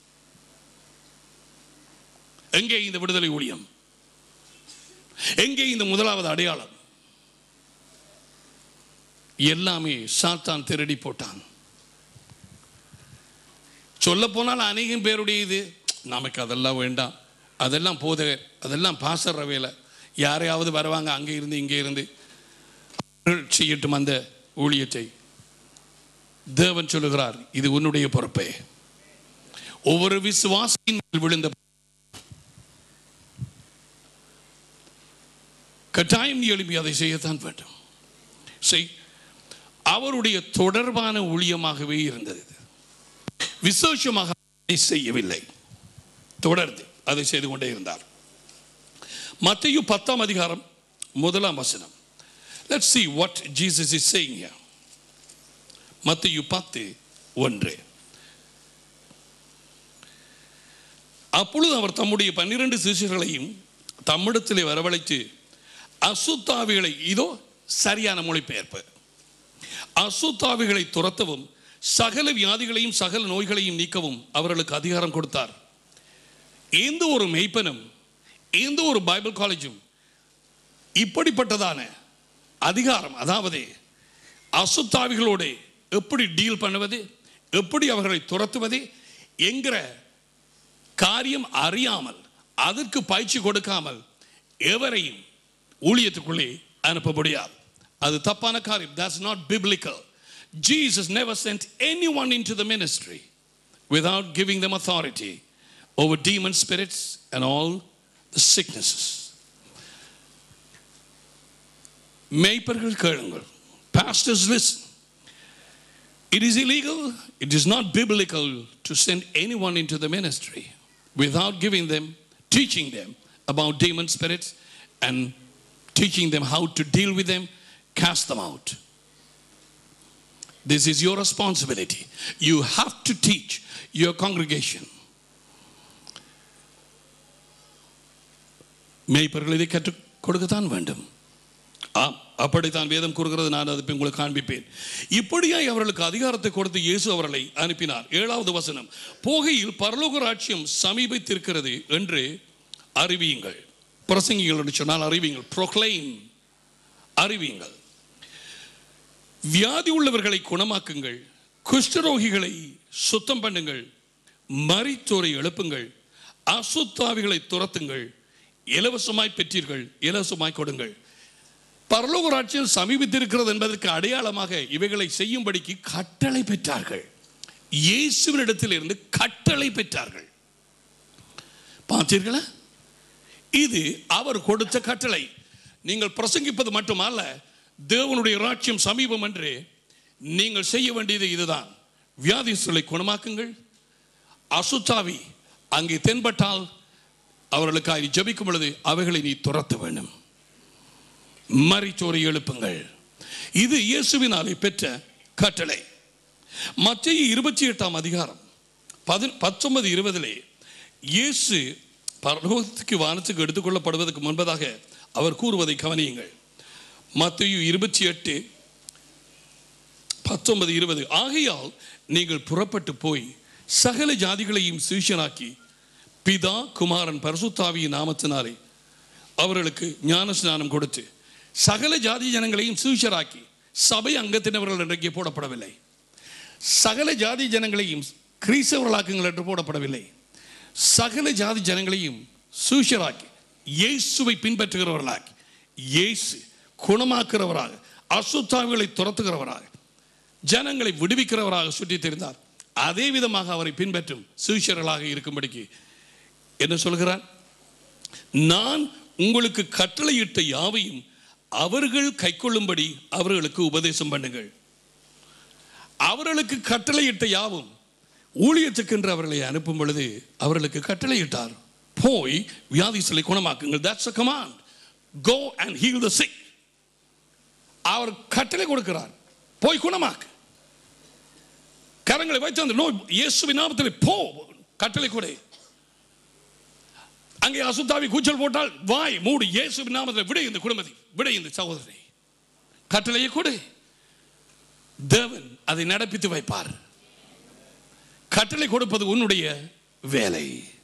எங்கே இந்த விடுதலை ஊழியம்? எங்கே இந்த முதலாவது அடையாளம்? எல்லாமே சாத்தான் திருடி போட்டான். சொல்ல போனால் அநேகம் பேருடைய இது நமக்கு அதெல்லாம் வேண்டாம், அதெல்லாம் போதகர், அதெல்லாம் பாசற வேலை, யாரையாவது வருவாங்க அங்கே இருந்து இங்கே இருந்து செய்யட்டும் அந்த ஊழியத்தை. தேவன் சொல்லுகிறார், இது உன்னுடைய பொறுப்பே. ஒவ்வொரு விசுவாசியின் மேல் விழுந்த கட்டாயம் எழுப்பி அதை செய்யத்தான் வேண்டும். செய். அவருடைய தொடர்பான ஊழியமாகவே இருந்தது, விசேஷமாக செய்யவில்லை, தொடர்ந்து அதை செய்து கொண்டே இருந்தார். மத்தேயு பத்தாம் அதிகாரம் முதலாம் வசனம். Let's see what Jesus is saying here. மத்தேயு பத்து ஒன்று. அப்பொழுது அவர் தம்முடைய பன்னிரண்டு சீஷர்களையும் தம்மிடத்திலே வரவழைத்து அசுத்தாவிகளை, இதோ சரியான மொழிபெயர்ப்பு, அசுத்தாவிகளை துரத்தவும் சகல வியாதிகளையும் சகல நோய்களையும் நீக்கவும் அவர்களுக்கு அதிகாரம் கொடுத்தார். எந்த ஒரு மெய்ப்பனும் எந்த ஒரு பைபிள் காலேஜும் இப்படிப்பட்டதான அதிகாரம், அதாவது அசுத்தாவிகளோடு எப்படி டீல் பண்ணுவது, எப்படி அவர்களை துரத்துவது என்கிற காரியம் அறியாமல், அதற்கு பயிற்சி கொடுக்காமல் எவரையும் ஊழியத்துக்குள்ளே அனுப்ப முடியாது. அது தப்பான காரியம். That's not biblical. Jesus never sent anyone into the ministry without giving them authority over demon spirits and all the sicknesses. மேய்ப்பர்கள் கேளுங்கள். Pastors listen. It is illegal, it is not biblical to send anyone into the ministry without giving them, teaching them about demon spirits and teaching them how to deal with them, cast them out. This is your responsibility. You have to teach your congregation. மேய்ப்பர்கள் இதை கற்றுக் கொடுக்கத்தான் வேண்டும். அப்படித்தான் வேதம் கூறுகிறது. நான் அதை உங்களுக்கு காண்பிப்பேன். இப்படியாய் அவர்களுக்கு அதிகாரத்தை கொடுத்து இயேசு அவர்களை அனுப்பினார். ஏழாவது வசனம். போகையில் பரலோக ராஜ்யம் சமீபித்திருக்கிறது என்று அறிவியுங்கள். பிரசங்கிகள் என்று சொன்னால் அறிவியுங்கள். ப்ரோக்ளைம், அறிவியுங்கள். வியாதி உள்ளவர்களை குணமாக்குங்கள், குஷ்டரோகிகளை சுத்தம் பண்ணுங்கள், மரித்தோரை எழுப்புங்கள், அசுத்தாவிகளை துரத்துங்கள், இலவசமாய் பெற்றீர்கள், இலவசமாய் கொடுங்கள். பரலோக ராஜ்யம் சமீபித்திருக்கிறது என்பதற்கு அடையாளமாக இவைகளை செய்யும்படிக்கு கட்டளை பெற்றார்கள். இயேசுவினிடத்தில் இருந்து கட்டளை பெற்றார்கள். பார்த்தீர்களா? இது அவர் கொடுத்த கட்டளை. நீங்கள் பிரசங்கிப்பது மட்டுமல்ல, தேவனுடைய ராஜ்யம் சமீபம் என்று நீங்கள் செய்ய வேண்டியது இதுதான். வியாதிஸ்தர்களை குணமாக்குங்கள், அசுத்தாவி அங்கே தென்பட்டால் அவர்களுக்காக ஜெபிக்கும் பொழுது அவைகளை நீ துரத்த வேண்டும், மரித்தோரை எழுப்புங்கள். இது இயேசுவினாலே பெற்ற கட்டளை. மத்தேயு இருபத்தி எட்டாம் அதிகாரம் பத்தொன்பது இருபதிலே இயேசு பரலோகத்துக்கு வானத்துக்கு எடுத்துக்கொள்ளப்படுவதற்கு முன்பதாக அவர் கூறுவதை கவனியுங்கள். மத்தேயு இருபத்தி எட்டு பத்தொன்பது இருபது. ஆகையால் நீங்கள் புறப்பட்டு போய் சகல ஜாதிகளையும் சீஷனாக்கி பிதா குமாரன் பரிசுத்தாவியின் நாமத்தினாலே அவர்களுக்கு ஞான ஸ்நானம் கொடுத்து சகல ஜாதி ஜனங்களையும் சீஷராக்கி, சபை அங்கத்தினவர்கள் என்றே போடப்படவில்லை, சகல ஜாதி ஜனங்களையும் கிறிஸ்தவர்களாக்குங்கள் என்று போடப்படவில்லை, சகல ஜாதி ஜனங்களையும் சீஷராக்கி இயேசுவை பின்பற்றுகிறவர்களாக்கி, இயேசு குணமாக்குறவராக, அசுத்தாவிகளை துரத்துகிறவராக, ஜனங்களை விடுவிக்கிறவராக சுற்றி தெரிந்தார். அதே விதமாக அவரை பின்பற்றும் சீஷர்களாக இருக்கும்படிக்கு என்ன சொல்கிறார்? நான் உங்களுக்கு கட்டளையிட்ட யாவையும் அவர்கள் கைக்கொள்ளும்படி அவர்களுக்கு உபதேசம் பண்ணுங்கள். அவர்களுக்கு கட்டளையிட்ட யாவும் ஊழியத்துக்கென்று அவர்களை அனுப்பும் பொழுது அவர்களுக்கு கட்டளையிட்டார், போய் வியாதிகளை குணமாக்குங்கள். That's a command. Go and heal the sick. அவர் கட்டளை கொடுக்கிறார், போய் குணமாக்கு. கரங்களை வைத்து அந்த நோய் இயேசுவின் நாமத்தில் போ, கட்டளை கொடு. அங்கே அசுத்தாவி கூச்சல் போட்டால் வாய் மூடு, இயேசுவின் நாமத்தில் விடை இந்த குடும்பத்தை, விடை இந்த சகோதரனை, கட்டளையை கொடு. தேவன் அதை நடப்பித்து வைப்பார். கட்டளை கொடுப்பது உன்னுடைய வேலை.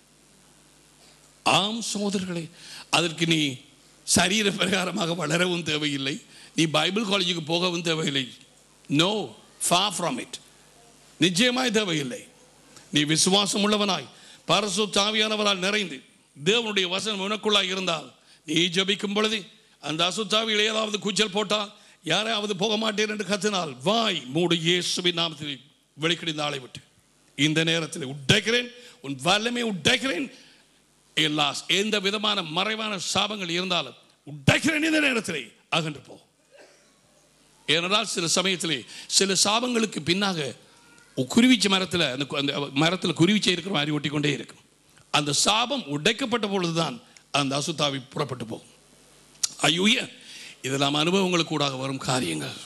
ஆம் சகோதரர்களே, அதற்கு நீ சரீர பிரகாரமாக வளரவும் தேவையில்லை, நீ பைபிள் காலேஜுக்கு போகவும் தேவையில்லை. No, far from it. நிச்சயமாய் தேவையில்லை. நீ விசுவாசம் உள்ளவனாய் பரிசுத்த ஆவியானவரால் நிறைந்து தேவனுடைய வசனம் உனக்குள்ளாய் இருந்தால் நீ ஜெபிக்கும் பொழுது அந்த அசுத்தாவியில் ஏதாவது கூச்சல் போட்டால் யாராவது போக மாட்டேன் என்று கத்தினால் வாய் மூடு இயேசுவின் நாமத்தில் வெளிக்கிட நாளை விட்டு இந்த நேரத்தில் உடைக்கிறேன், உன் வல்லமை உடைக்கிறேன். எல்லா எந்த விதமான மறைவான சாபங்கள் இருந்தாலும் உடைக்கிறேன் இந்த நேரத்திலே அகன்று போ. ஏனென்றால் சில சமயத்திலே சில சாபங்களுக்கு பின்னாக குருவிச்ச மரத்தில் அந்த மரத்தில் குருவிச்சை இருக்கிற மாதிரி ஒட்டி கொண்டே இருக்கும். அந்த சாபம் உடைக்கப்பட்ட பொழுதுதான் அந்த அசுத்தாவி புறப்பட்டு போகும். ஐயோ, இது நாம் அனுபவங்களுக்கு கூடாக வரும் காரியங்கள்.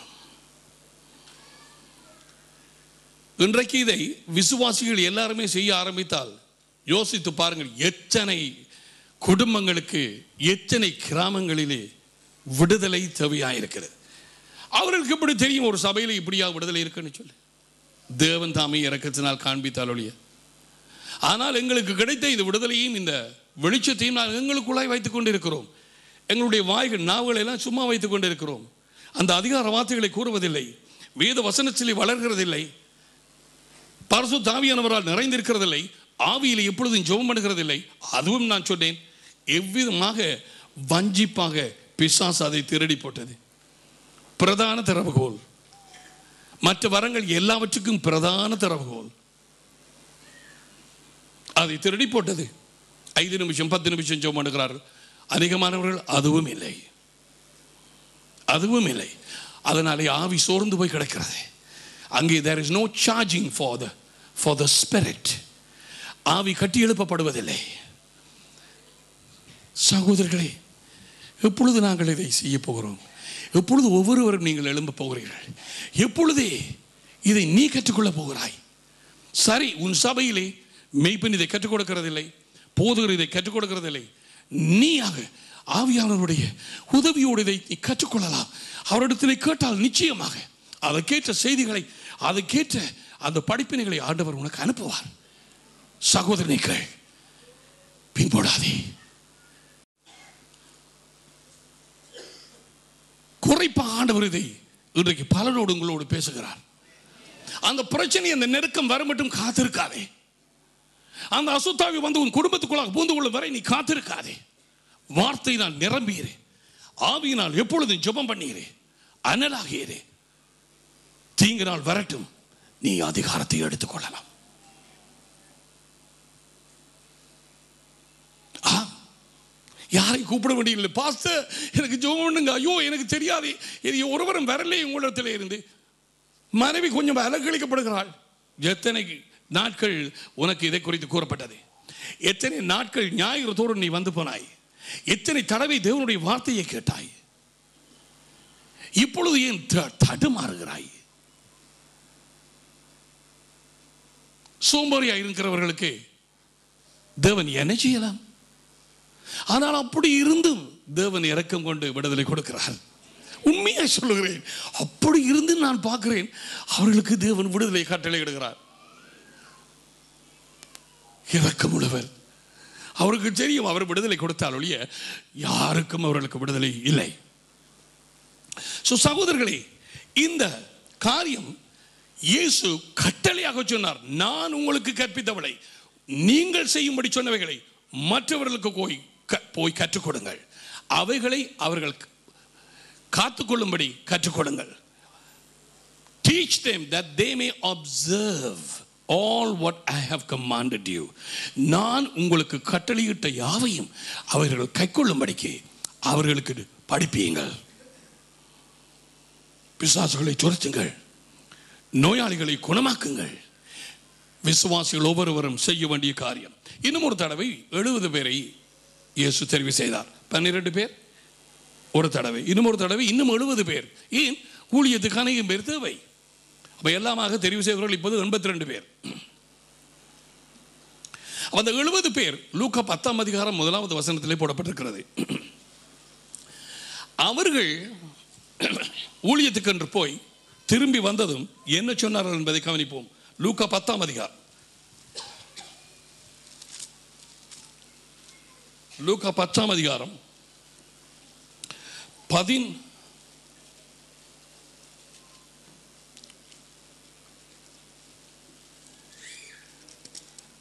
இன்றைக்கு இதை விசுவாசிகள் எல்லாருமே செய்ய ஆரம்பித்தால் யோசித்து பாருங்கள், எத்தனை குடும்பங்களுக்கு எத்தனை கிராமங்களிலே விடுதலை தேவையாயிருக்கிறது. அவர்களுக்கு எப்படி தெரியும் ஒரு சபையில் இப்படியா விடுதலை இருக்குன்னு சொல்லி? தேவன் தாமே இரக்கத்தினால் காண்பித்தால் ஒழிய. ஆனால் எங்களுக்கு கிடைத்த இந்த விடுதலையும் இந்த வெளிச்சத்தையும் நாங்கள் எங்களுக்குள்ளாய் வைத்துக் கொண்டிருக்கிறோம். எங்களுடைய வாய்கள் நாவுகளை எல்லாம் சும்மா வைத்துக் கொண்டிருக்கிறோம். அந்த அதிகார வார்த்தைகளை கூறுவதில்லை, வேத வசனத்திலே வளர்கிறதில்லை, பரிசுத்த ஆவியானவரால் நிறைந்திருக்கிறதில்லை, ஆவியிலே எப்பொழுதும் ஜெபம் பண்ணுகிறதில்லை. அதுவும் நான் சொன்னேன், எவ்விதமாக வஞ்சிப்பாக பிசாசு அதை திருடி போட்டது. பிரதான திறவுகோல், மற்ற வரங்கள் எல்லாவற்றுக்கும் பிரதான திறவுகோல் அதை திருடி போட்டது. ஐந்து நிமிஷம் பத்து நிமிஷம் ஜெபம் பண்ணுகிறார்கள். அதிகமானவர்கள் அதுவும் இல்லை, அதுவும் இல்லை. அதனாலே ஆவி சோர்ந்து போய் கிடக்கிறது. அங்கே there is no charging for the for the spirit. ஆவி கட்டி எழுப்பப்படுவதில்லை. சகோதரர்களே, எப்பொழுது நாங்கள் இதை செய்ய போகிறோம்? எப்பொழுது ஒவ்வொருவரும் நீங்கள் எழும்ப போகிறீர்கள்? எப்பொழுதே இதை நீ கற்றுக்கொள்ள போகிறாய்? சரி, உன் சபையிலே மெய்ப்பெண் இதை கற்றுக் கொடுக்கிறதில்லை, போதகர் இதை கற்றுக் கொடுக்கிறதில்லை. நீயாக ஆவியானவருடைய உதவியோடு இதை நீ கற்றுக்கொள்ளலாம். அவரிடத்தில் கேட்டால் நிச்சயமாக அதற்கேற்ற செய்திகளை, அதற்கேற்ற அந்த படிப்பினைகளை ஆண்டவர் உனக்கு அனுப்புவார். சகோதரனைகள் பின்போடாதே. குறைப்பாக ஆண்டவர் இதை இன்றைக்கு பலரோடு உங்களோடு பேசுகிறார். அந்த பிரச்சனை, அந்த நெருக்கம் வர மட்டும் காத்திருக்காதே. அந்த அசுத்தாவி வந்து உன் குடும்பத்துக்குள்ளாக பூந்து கொள்ளும் வரை நீ காத்திருக்காதே. வார்த்தை நான் நிரம்பியிரு, ஆவியினால் எப்பொழுதும் ஜெபம் பண்ணியிரு, அனலாகியிரு. தீங்கு நாள் வரட்டும், நீ அதிகாரத்தை எடுத்துக் கொள்ளலாம். யாரை கூப்பிட வேண்டியதில்லை. பாஸ்டர் எனக்கு ஜெபம் பண்ணுங்க, ஐயோ எனக்கு தெரியாது, இது ஒருவரும் வரலே உங்களிடத்தில் இருந்து. மனைவி கொஞ்சம் அலங்கழிக்கப்படுகிறாள். எத்தனை நாட்கள் உனக்கு இதை குறித்து கூறப்பட்டது? எத்தனை நாட்கள் ஞாயிறு தோறும் நீ வந்து போனாய்? எத்தனை தடவை தேவனுடைய வார்த்தையை கேட்டாய்? இப்பொழுது ஏன் தடுமாறுகிறாய்? சோம்பேறியா இருக்கிறவர்களுக்கு தேவன் என்ன செய்யலாம்? ஆனால் அப்படி இருந்தும் தேவன் இரக்கம் கொண்டு விடுதலை கொடுக்கிறார். உண்மையா சொல்லுகிறேன், அப்படி இருந்து நான் பார்க்கிறேன், அவர்களுக்கு தேவன் விடுதலை கட்டளை இடுகிறார். இரக்கம் உள்ளவர். அவருக்கு தெரியும், அவர் விடுதலை கொடுத்தால் ஒழிய யாருக்கும் அவர்களுக்கு விடுதலை இல்லை. சகோதரர்களே, இந்த காரியம் இயேசு கட்டளையாக சொன்னார். நான் உங்களுக்கு கற்பித்தவளை நீங்கள் செய்யும்படி சொன்னவைகளை மற்றவர்களுக்கு போய் போய் கற்றுக் கொடுங்கள், அவைகளை அவர்கள் காத்துக்கொள்ளும்படி கற்றுக் கொடுங்கள். Teach them that they may observe all what I have commanded you. நான் உங்களுக்கு கட்டளையிட்ட யாவையும் அவர்கள் கைக்கொள்ளும்படிக்கு அவர்களுக்கு படிப்பீங்கள். பிசாசுகளை துரத்துங்கள், நோயாளிகளை குணமாக்குங்கள். விசுவாசிகள் ஒவ்வொருவரும் செய்ய வேண்டிய காரியம். இன்னும் ஒரு தடவை எழுபது பேரை இயேசு தெரிவு செய்தார். பன்னிரண்டு பேர் ஒரு தடவை, இன்னும் ஒரு தடவை இன்னும் எழுபது பேர். ஏன்? ஊழியத்துக்கு அநேகம் பேர் தேவை. அப்ப எல்லாமாக தெரிவு செய்தவர்கள் இப்போது எண்பத்தி ரெண்டு பேர். அந்த எழுபது பேர் லூக்கா பத்தாம் அதிகாரம் முதலாவது வசனத்திலே போடப்பட்டிருக்கிறது. அவர்கள் ஊழியத்துக்கு என்று போய் திரும்பி வந்ததும் என்ன சொன்னார்கள் என்பதை கவனிப்போம். லூக்கா பத்தாம் அதிகாரம், லூக்கா பத்தாம் அதிகாரம் பதின்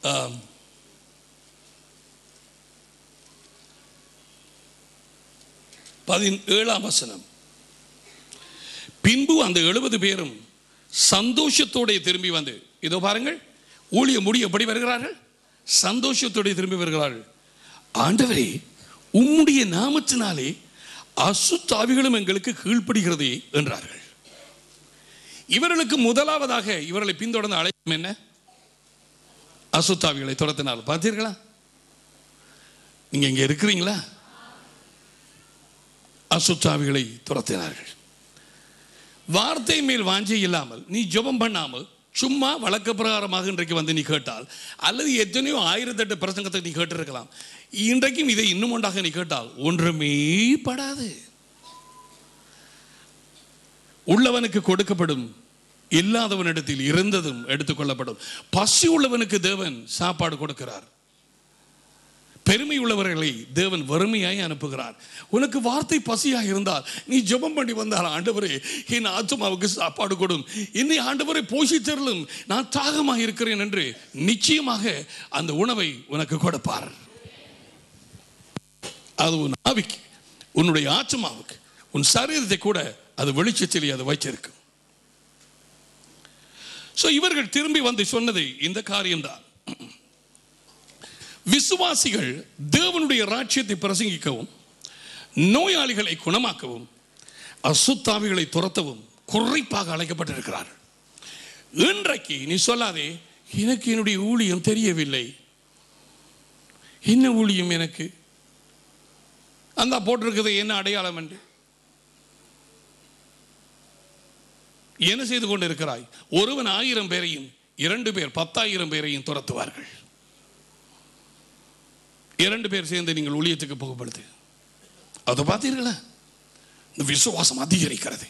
பதினேழாம் வசனம். பின்பு அந்த எழுபது பேரும் சந்தோஷத்தோட திரும்பி வந்து, இதோ பாருங்கள், ஊழிய முடி எப்படி வருகிறார்கள்? சந்தோஷத்தோட திரும்பி வருகிறார்கள். ஆண்டவரே, உம்முடைய நாமத்தினாலே அசுத்தாவிகளும் எங்களுக்கு கீழ்ப்படுகிறதே என்றார்கள். இவர்களுக்கு முதலாவதாக இவர்களை பின்தொடர்ந்த அழைப்பு என்ன? அசுத்தாவிகளை துரத்தினால். பார்த்தீர்களா? நீங்க இங்க இருக்கிறீங்களா? அசுத்தாவிகளை துரத்தினார்கள். வார்த்தை மேல் வாஞ்சை இல்லாமல் நீ ஜெபம் பண்ணாமல் சும்மா வழக்க பிரகாரமாக இன்றைக்கு வந்து நீ கேட்டால், அல்லது எத்தனையோ ஆயிரத்தெட்டு பிரசங்கத்தை நீ கேட்டிருக்கலாம், இன்றைக்கும் இதை இன்னும் ஒன்றாக நீ கேட்டால் ஒன்றுமே படாது. உள்ளவனுக்கு கொடுக்கப்படும், இல்லாதவனிடத்தில் இருந்ததும் எடுத்துக்கொள்ளப்படும். பசி உள்ளவனுக்கு தேவன் சாப்பாடு கொடுக்கிறார், பெருமை உள்ளவர்களை தேவன் வறுமையாய் அனுப்புகிறார். உனக்கு வார்த்தை பசியாக இருந்தால் நீ ஜெபம் பண்ணி வந்தால், ஆண்டவரே என் ஆத்துமாவுக்கு சாப்பாடு கொடும், என்னை ஆண்டவரை போஷித்தருளும், நான் தாகமாக இருக்கிறேன் என்று நிச்சயமாக அந்த உணவை உனக்கு கொடுப்பார். அது உன் ஆவிக்கு, உன்னுடைய ஆத்துமாவுக்கு, உன் சரீரத்தை கூட அது வெளிச்சத்திலே அது வைச்சிருக்கு. ஸோ இவர்கள் திரும்பி வந்து சொன்னது இந்த காரியம்தான். விசுவாசிகள் தேவனுடைய ராஜ்யத்தை பிரசங்கிக்கவும், நோயாளிகளை குணமாக்கவும், அசுத்தாவிகளை துரத்தவும் குறிப்பாக அழைக்கப்பட்டிருக்கிறார். இன்றைக்கு நீ சொல்லாதே, எனக்கு என்னுடைய ஊழியம் தெரியவில்லை. என்ன ஊழியம் எனக்கு? அந்த போட்டிருக்கிறது என்ன அடையாளம் என்று என்ன செய்து கொண்டு இருக்கிறாய்? ஒருவன் ஆயிரம் பேரையும், இரண்டு பேர் பத்தாயிரம் பேரையும் துரத்துவார்கள். இரண்டு பேர் சேர்ந்து நீங்கள் ஊழியத்துக்கு போகப்படுது. அதை பார்த்தீர்களா? இந்த விசுவாசம் அதிகரிக்கிறது.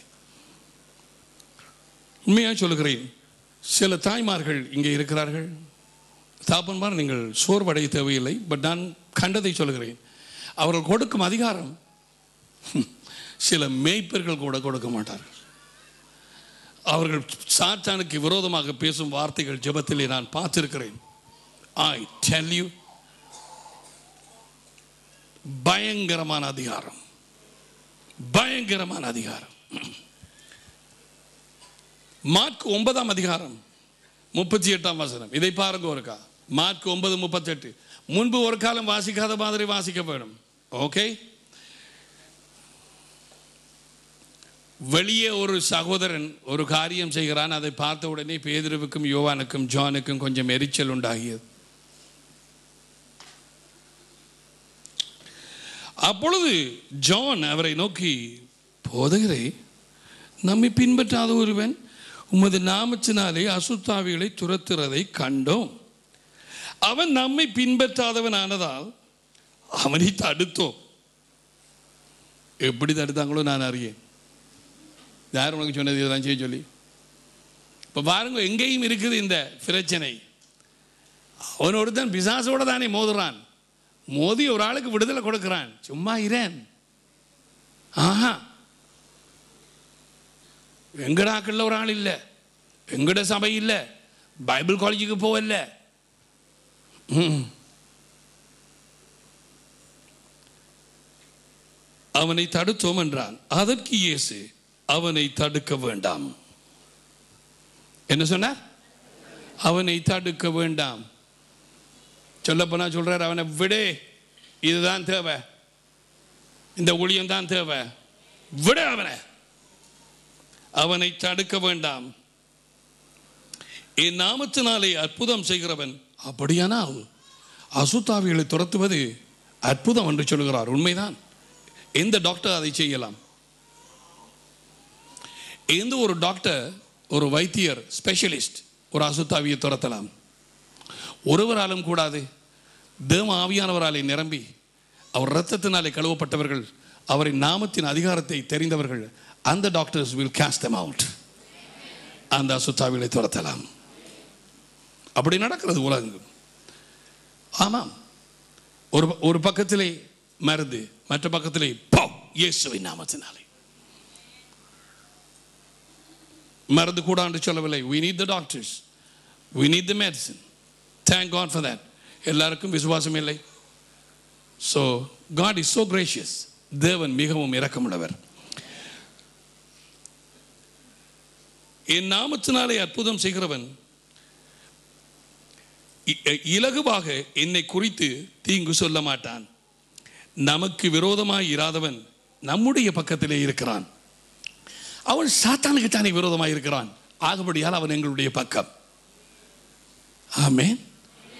உண்மையாக சொல்லுகிறேன், சில தாய்மார்கள் இங்கே இருக்கிறார்கள். தாப்பன்மார், நீங்கள் சோர்வடைய தேவையில்லை. பட் நான் கண்டதை சொல்லுகிறேன். அவர்கள் கொடுக்கும் அதிகாரம் சில மேய்ப்பர்கள் கூட கொடுக்க மாட்டார்கள். அவர்கள் சாத்தானுக்கு விரோதமாக பேசும் வார்த்தைகள் ஜெபத்திலே நான் பார்த்திருக்கிறேன். ஐ டெல் யூ, பயங்கரமான அதிகாரம், பயங்கரமான அதிகாரம். மார்க் ஒன்பதாம் அதிகாரம் முப்பத்தி எட்டாம் வசனம், இதை பாருங்க ஒருக்கா. மார்க் ஒன்பது முப்பத்தி எட்டு. முன்பு ஒரு காலம் வாசிக்காத மாதிரி வாசிக்க வேண்டும். ஓகே, வெளியே ஒரு சகோதரன் ஒரு காரியம் செய்கிறான். அதை பார்த்த உடனே பேதுருவுக்கும் யோவானுக்கும் ஜானுக்கும் கொஞ்சம் எரிச்சல் உண்டாகியது. அப்பொழுது ஜான் அவரை நோக்கி, போதகரே, நம்மை பின்பற்றாத ஒருவன் உமது நாமத்தினாலே அசுத்தாவிகளை துரத்துறதை கண்டோம். அவன் நம்மை பின்பற்றாதவன் ஆனதால் அவனை தடுத்தோம். எப்படி தடுத்தாங்களோ நான் அறியேன். யார் உனக்கு சொன்னது இதெல்லாம் செய்ய சொல்லி? இப்போ பாருங்க, எங்கேயும் இருக்குது இந்த பிரச்சனை. அவனோடு தான் பிசாசோட தானே மோதுறான். மோதி ஒரு ஆளுக்கு விடுதலை கொடுக்கிறான். சும்மா இரேன். ஆஹா, எங்கடாக்கள்ல ஒரு ஆள் இல்லை, எங்கட சபை இல்லை, பைபிள் காலேஜுக்கு போகல. அவனை தடுத்தோம் என்றான். அதற்கு இயேசு, அவனை தடுக்க வேண்டாம். என்ன சொன்னார்? அவனை தடுக்க வேண்டாம். சொல்லப்போனா சொல்றார், அவனை விடு, இதுதான் தேவை, இந்த ஊழியம் தான் தேவை, விடு அவனை, அவனை தடுக்க வேண்டாம். என் நாமத்தினாலே அற்புதம் செய்கிறவன், அப்படியானால் அசுத்தாவிகளை துரத்துவது அற்புதம் என்று சொல்கிறார். உண்மைதான். எந்த டாக்டர் அதை செய்யலாம்? எந்த ஒரு டாக்டர், ஒரு வைத்தியர், ஸ்பெஷலிஸ்ட் ஒரு அசுத்தாவியை துரத்தலாம்? ஒருவராலும் கூடாது. தேவ ஆவியானவராலே நிரம்பி அவர் இரத்தத்தினாலே கழுவப்பட்டவர்கள், அவரின் நாமத்தின் அதிகாரத்தை தெரிந்தவர்கள், அந்த doctors will cast them out. அந்த அசுத்தாவிகளை துரத்தலாம். அப்படி நடக்கிறது உலகம். ஆமாம், ஒரு ஒரு பக்கத்திலே மருந்து, மற்ற பக்கத்திலே போ, இயேசுவின் நாமத்தினாலே. மருந்து கூட என்று சொல்லவில்லை. we need the doctors, we need the medicine. Thank God for that. எல்லாருக்கும் விசுவாசம் இல்லை. So God is so gracious. தேவன் மிகவும் இரக்கமுள்ளவர். என் நாமத்தினாலே அற்புதம் செய்கிறவன் இலகுவாக என்னை குறித்து தீங்கு சொல்ல மாட்டான். நமக்கு விரோதமாய் இராதவன் நம்முடைய பக்கத்திலே இருக்கிறான். அவன் சாத்தானுக்கு தானே விரோதமாய் இருக்கிறான். ஆகபடியால் அவன் எங்களுடைய பக்கம். ஆமென்.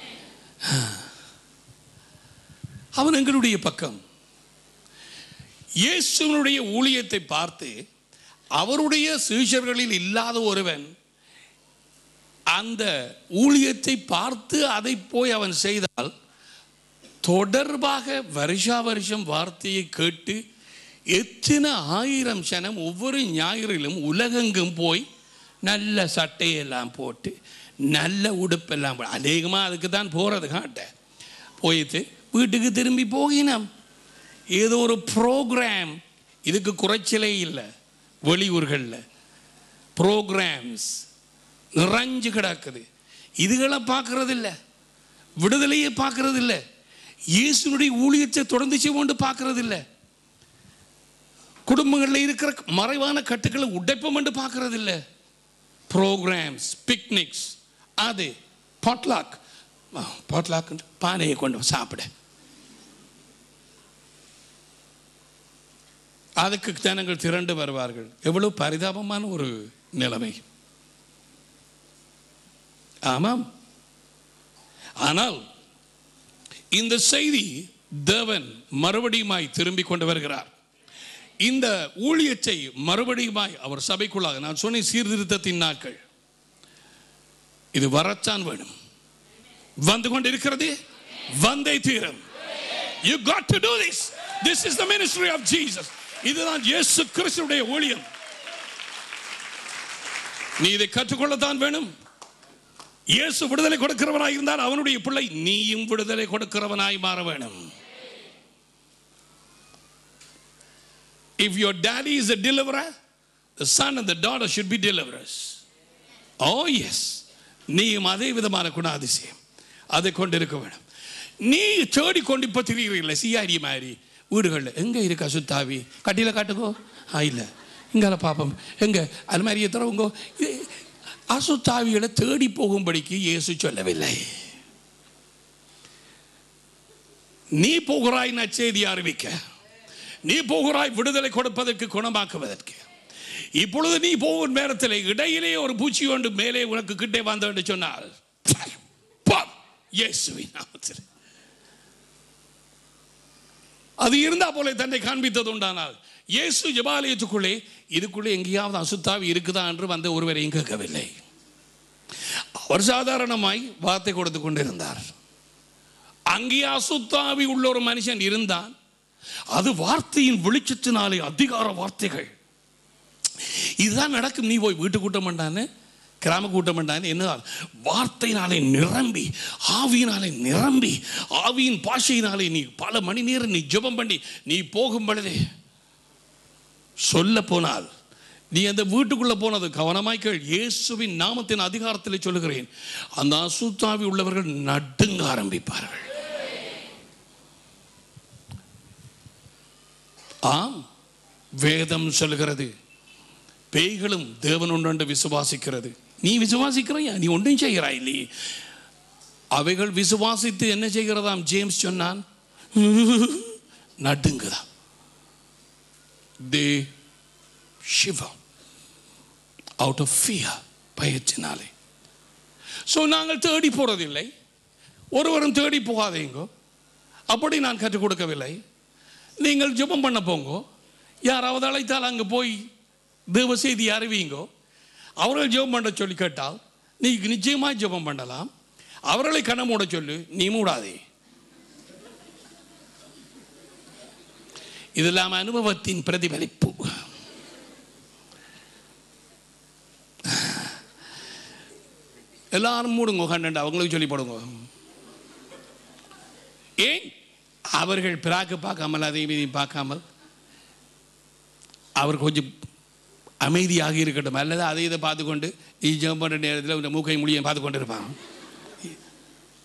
அவன் எங்களுடைய பக்கம். இயேசுவினுடைய ஊழியத்தை பார்த்து அவருடைய சீஷர்களில் இல்லாத ஒருவன் அந்த ஊழியத்தை பார்த்து அதை போய் அவன் செய்தால் தொடர்பாக வருஷா வருஷம் வார்த்தையை கேட்டு எத்தனை ஆயிரம் சனம் ஒவ்வொரு ஞாயிறிலும் உலகெங்கும் போய் நல்ல சட்டையெல்லாம் போட்டு நல்ல உடுப்பெல்லாம் போ அநேகமாக அதுக்கு தான் போகிறது காட்ட போயிட்டு வீட்டுக்கு திரும்பி போகினோம். ஏதோ ஒரு ப்ரோக்ராம், இதுக்கு குறைச்சலே இல்லை. வெளியூர்களில் ப்ரோக்ராம்ஸ் நிறைஞ்சு கிடக்குது. இதுகளை பார்க்கறது இல்லை, விடுதலையே பார்க்கறது இல்லை, இயேசுனுடைய ஊழியத்தை தொடர்ந்து செய்வோண்டு பார்க்கறது இல்லை, குடும்பங்களில் இருக்கிற மறைவான கட்டுக்களை உடைப்போம் என்று பார்க்கறது இல்லை. ப்ரோக்ராம்ஸ், பிக்னிக்ஸ், அது பாட்லாக் பாட்லாக் பானையை கொண்டு சாப்பிட அதுக்கு ஜனங்கள் திரண்டு வருவார்கள். எவ்வளவு பரிதாபமான ஒரு நிலைமை. ஆமாம். ஆனால் இந்த செய்தி தேவன் மறுபடியுமாய் திரும்பி கொண்டு வருகிறார். இந்த ஊழியத்தை மறுபடியுமாய் அவர் சபைக்குள்ளாக, நான் சொன்ன சீர்திருத்தத்தின் நாட்கள் இது வரத்தான் வேணும். வந்து கொண்டு இருக்கிறது, வந்தே தீரும். You got to do this. This is the ministry of Jesus. இதுதான் இயேசு கிறிஸ்துவுடைய ஊழியம். நீ இதை கற்றுக்கொள்ளத்தான் வேணும். இயேசு விடுதலை கொடுக்கிறவனாய் இருந்தால் அவனுடைய பிள்ளை நீயும் விடுதலை கொடுக்கிறவனாய் மாற வேணும். If your daddy is a deliverer, the son and the daughter should be deliverers. Oh yes. நீயும் அதே விதமான குணாதிசயம் அதை கொண்டிருக்க வேணும். நீ தேடி கொண்டு இப்போ திரிகிறீங்கள சிஆரி மாதிரி வீடுகளில் எங்கே இருக்கா சுத்தாவி கட்டியில் காட்டுக்கோ, ஆ இல்லை இங்கால பாப்போம் எங்கே அது மாதிரி எத்தனைவங்கோ அசுத்தாவிகளை தேடி போகும்படிக்கு இயேசு சொல்லவில்லை. நீ போகிறாய் நற்செய்தி அறிவிக்க, நீ போகிறாய் விடுதலை கொடுப்பதற்கு, குணமாக்குவதற்கு. இப்பொழுது நீ போகும் நேரத்தில் இடையிலே ஒரு பூச்சி கொண்டு மேலே உனக்கு கிட்டே வந்த என்று சொன்னால் இயேசுவின் நாமத்தில் அது இருந்தா போல தன்னை காண்பித்தது உண்டானால் இயேசு ஜெபாலயத்துக்குள்ளே இதுக்குள்ளே எங்கேயாவது அசுத்தாவி இருக்குதா என்று வந்த ஒருவரையும் கேட்கவில்லை. அவர் சாதாரணமாய் வார்த்தை கொடுத்து கொண்டிருந்தார். அங்கே அசுத்தாவி உள்ள ஒரு மனுஷன் இருந்தான். அது வார்த்தையின் வெளிச்சத்தினாலே அதிகார வார்த்தைகள். இதுதான் நடக்கும். நீ போய் வீட்டு கூட்டம் பண்ணான்னு, கிராம கூட்டம் பண்ணான்னு, என்ன வார்த்தையினாலே நிரம்பி, ஆவியினாலே நிரம்பி, ஆவியின் பாஷையினாலே நீ பல மணி நேரம் நீ ஜெபம் பண்ணி நீ போகும் பொழுதே சொல்ல போனால் நீ அந்த வீட்டுக்குள்ள போனது கவனமாய் கேள். இயேசுவின் நாமத்தின் அதிகாரத்தில் சொல்லுகிறேன், அந்த அசுத்தாவி உள்ளவர்கள் நடுங்க ஆரம்பிப்பார்கள். ஆம், வேதம் சொல்லுகிறது பேய்களும் தேவன் ஒன்று விசுவாசிக்கிறது. நீ விசுவாசிக்கிறையா? நீ ஒன்றும் செய்கிறாய் இல்லையே. அவைகள் விசுவாசித்து என்ன செய்கிறதாம்? ஜேம்ஸ் சொன்னான், நடுங்குதான். They shiver out of fear. பயத்தினாலே. ஸோ நாங்கள் தேடி போறதில்லை, ஒருவரும் தேடி போகாதீங்கோ. அப்படி நான் கற்றுக் கொடுக்கவில்லை. நீங்கள் ஜெபம் பண்ண போங்கோ. யாராவது அழைத்தால் அங்கே போய் தேவ செய்தி அறிவிங்கோ. அவர்கள் ஜெபம் பண்ண சொல்லி கேட்டால் நீ நிச்சயமாக ஜெபம் பண்ணலாம். அவர்களை கண்ண மூட சொல்லு, நீ மூடாதே. இதெல்லாம் அனுபவத்தின் பிரதிபலிப்பு. எல்லாரும் மூடுங்க கண்ணண்டா, அவங்களுக்கு சொல்லி போடுங்க. ஏன்? அவர்கள் பிராக்கு பார்க்காமல் அதையும் இதையும் பார்க்காமல் அவர் கொஞ்சம் அமைதியாக இருக்கட்டும். அல்லது அதை இதை பார்த்து கொண்டு நீ ஜெபம் பண்ணுற நேரத்தில் இந்த மூக்கை மொழியை பார்த்து கொண்டு இருப்பாங்க.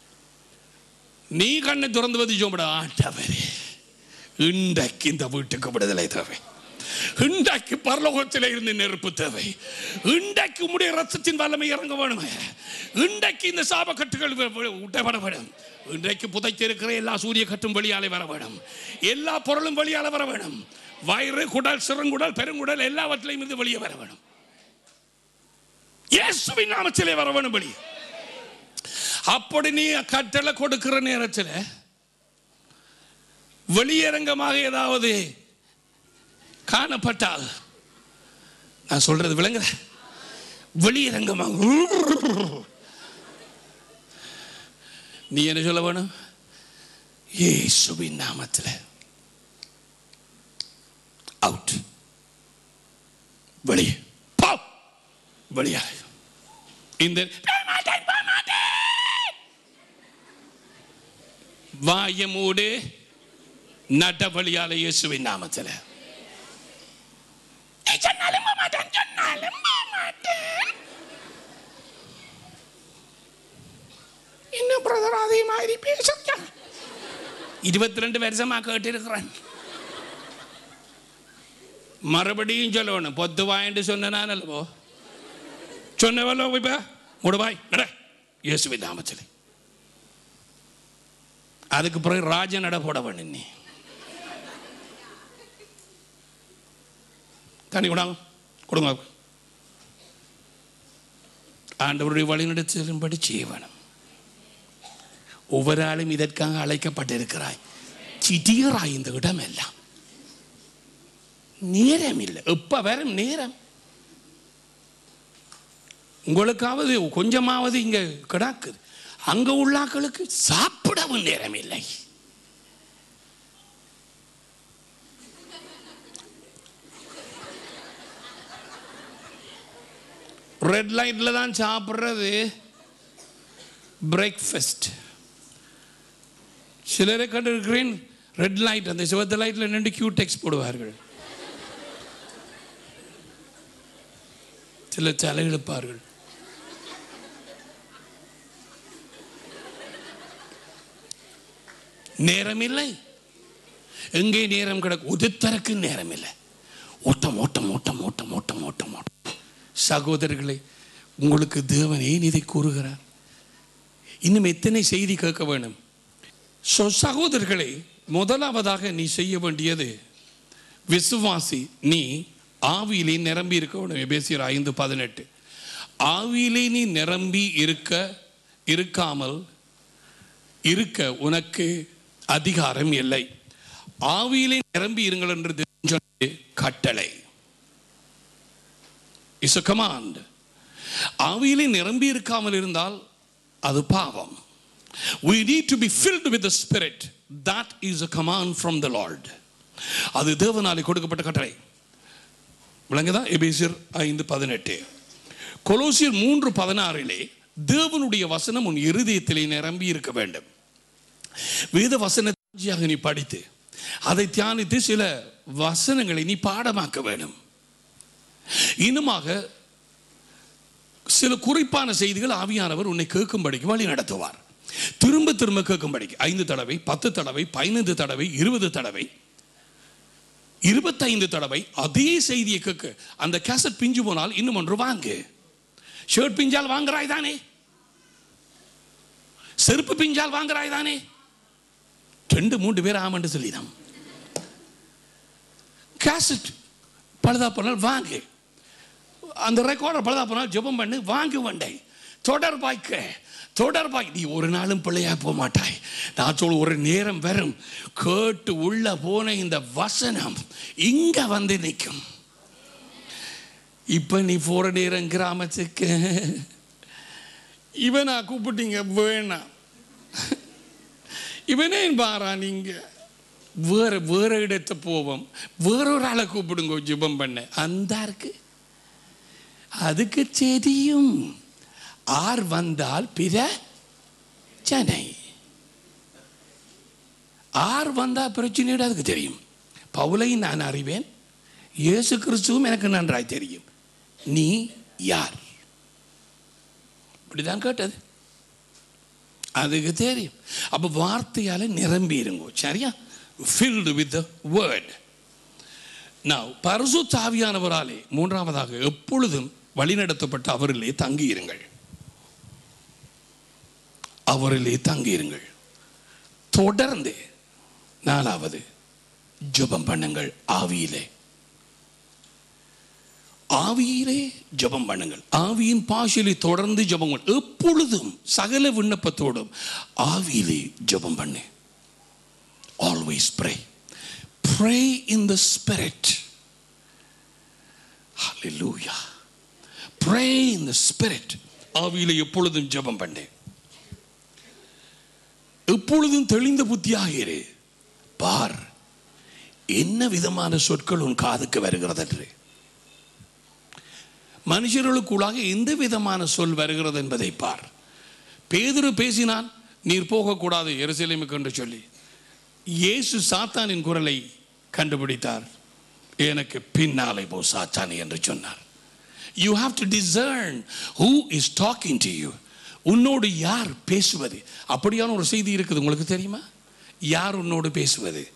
நீ கண்ணை திறந்து வந்து ஜோம்பட ஆண்டவரே இன்றைக்கு இந்த வீட்டுக்கு விடுதலை தேவை, இன்றைக்கு பரலோகத்தில் இருந்து நெருப்பு தேவை, இன்றைக்கு உம்முடைய ரத்தத்தின் வல்லமை இறங்க வேணும், இன்றைக்கு இந்த சாப கட்டுகள் விடப்பட வேண்டும், இன்றைக்கு புதைத்திருக்கிற எல்லா சூரிய கட்டும் வெளியாலே வர வேண்டும், எல்லா பொருளும் வெளியால வர வேண்டும், வயிறு குடல் சிறுங்குடல் பெருங்குடல் எல்லாவற்றிலையும் இருந்து வெளியே வர வேண்டும், இயேசுவின் நாமத்திலே வர வேண்டும் வெளியே. அப்படி நீ கட்டளை கொடுக்கிற நேரத்தில் வெளியரங்கமாக ஏதாவது காணப்பட்டால், நான் சொல்றது விளங்குற, வெளியரங்கமாக நீ என்ன சொல்ல வேணும்? இயேசுவின் நாமத்தில் அவுட், வெளியே போ, வெளியாக. இந்த வாயமூடு நடவழியால இயேசுவின் நாமத்தில் இன்னும் பிரதர் அதே மாதிரி பேசுறா. இருபத்தி ரெண்டு வருஷமா கேட்டு இருக்கிறேன். மறுபடியும் சொல்லணும். பொத்து வாயின்னு சொன்னோ சொன்னவல்லோ இப்ப முடுவாய் நட இயேசுவின் நாமத்தில். அதுக்கு பிறகு ராஜ நட போட வேணும். நீ தண்ணி கொடாங்க கொடுங்க. ஆண்டவருடைய வழிநடத்தலின்படி செய்ய வேணும். ஒவ்வொரு ஆளும் இதற்காக அழைக்கப்பட்டிருக்கிறாய். திடீராய் இந்த இடம் எல்லாம் நேரம் இல்லை. எப்ப வரும் நேரம்? உங்களுக்காவது கொஞ்சமாவது இங்க கிடாக்குது. அங்க உள்ளாக்களுக்கு சாப்பிடவும் நேரம் இல்லை. ரெட் லைட்ல தான் சாப்பிட்றது பிரேக்ஃபாஸ்ட். சிலரை கண்டிருக்கிறேன், ரெட் லைட் அந்த சிவத்த லைட்ல நின்று கியூடெக்ஸ் போடுவார்கள், சில தலை இழுப்பார்கள். நேரம் இல்லை. எங்கே நேரம் கிடக்கு? உதித்தருக்கு நேரம் இல்லை. ஓட்டம் ஓட்டம் ஓட்டம் ஓட்டம் ஓட்டம் ஓட்டம் ஓட்டம். சகோதரர்களே, உங்களுக்கு தேவன் ஏன் இதை கூறுகிறார்? இன்னும் எத்தனை செய்தி கேட்க வேணும்? சகோதரர்களே, முதலாவதாக நீ செய்ய வேண்டியது விசுவாசி, நீ ஆவியிலே நிரம்பி இருக்க வேணும். எபேசியர் ஐந்து பதினெட்டு. ஆவியிலே நீ நிரம்பி இருக்க இருக்காமல் இருக்க உனக்கு அதிகாரம் இல்லை. ஆவியிலே நிரம்பி இருங்கள் என்று கட்டளை. Is a command. ஆவியிலே நிரம்பி இருக்காமல் இருந்தால் அது பாவம். We need to be filled with the Spirit. That is a command from the Lord. அது தேவனாலே கொடுக்கப்பட்ட கட்டளை. விளங்குதா? எபேசியர் ஐந்து பதினெட்டு. கொலோசியர் மூன்று பதினாறிலே தேவனுடைய வசனம் உன் இருதயத்திலே நிரம்பி இருக்க வேண்டும். வேத வசனத்தை நீ படித்து அதை தியானித்து சில வசனங்களை நீ பாடமாக்க வேண்டும். இன்னுமாக சில குறிப்பான செய்திகள் ஆவியானவர் உன்னை கேட்கும்படிக்கு வழி நடத்துவார். திரும்ப திரும்ப கேட்கும்படிக்கு ஐந்து தடவை, பத்து தடவை, பதினைந்து தடவை, இருபது தடவை, இருபத்தைந்து தடவை அதே செய்தியை கேட்க. அந்த கேசட் பிஞ்சு போனால் இன்னும் ஒன்று வாங்கு. ஷர்ட் பிஞ்சால் வாங்குறாய் தானே, செருப்பு பிஞ்சால் வாங்குறாய் தானே. ரெண்டு மூன்று பேர் ஆமண்டு சொல்லிதான். கேசட் பழுதா போனால் வாங்கு. அந்த ரெக்கார்டர் பழுதா போனால் ஜெபம் பண்ணு, வாங்கு. வண்டை தொடர்பாய்க்க தொடர்பாய். நீ ஒரு நாளும் பிள்ளையா போக மாட்டாய். நான் சொல்ல ஒரு நேரம் வரும், கேட்டு உள்ள போன இந்த வசனம் இங்க வந்து நிற்கும். இப்ப நீ போற நேரம் கிராமத்துக்கு இவனா கூப்பிட்டீங்க வேணாம், இவனே பாரா, நீங்க வேற வேற இடத்தை போவோம், வேறொரு ஆளை கூப்பிடுங்க ஜெபம் பண்ண. அந்த இருக்கு அதுக்கு தெரியும் ஆர் வந்தால் பிற சென்னை, ஆர் வந்தா பிரச்சனையோட அதுக்கு தெரியும். பவுலை நான் அறிவேன், இயேசு கிறிஸ்துவும் எனக்கு நன்றாய் தெரியும். நீ யார்? இப்படிதான் கேட்டது. அதுக்கு தெரியும். அப்போ வார்த்தையால் நிரம்பி இருங்கோ, சரியா? filled with the word. Now பரிசுத்த ஆவியானவராலே மூன்றாவதாக எப்பொழுதும் வழிநடத்தப்பட்ட அவரிலே தங்கியிருங்கள். அவரிலே தங்கியிருங்கள் தொடர்ந்து. நாலாவது, ஜெபம் பண்ணுங்கள் ஆவியிலே. ஆவியிலே ஜெபம் பண்ணுங்கள். ஆவியின் பாஷையிலே தொடர்ந்து ஜெபம் பண்ணு. எப்பொழுதும் சகல விண்ணப்பத்தோடும் ஆவியிலே ஜெபம் பண்ணு. Always pray. Pray in the spirit. Hallelujah. Pray in the spirit. ஆவியிலே எப்பொழுதும் ஜெபம் பண்ணு. எப்பொழுதும் தெளிந்த புத்தியாக இரு. பார் என்ன விதமான சொற்கள் உன் காதுக்கு வருகிறது என்று. மனுஷர்களுக்குள்ளாக எந்த விதமான சொல் வருகிறது என்பதை பார். பேதுரு பேசினான், நீர் போகக்கூடாது எருசலேமுக்கு என்று சொல்லி. இயேசு சாத்தானின் குரலை கண்டுபிடித்தார். எனக்கு பின்னாலே போ சாத்தானே என்று சொன்னார். You have to discern who is talking to you. உன்னோடு யார் பேசுவது. அப்படியான ஒரு செய்தி இருக்குது, உங்களுக்கு தெரியுமா? யார் உன்னோடு பேசுவது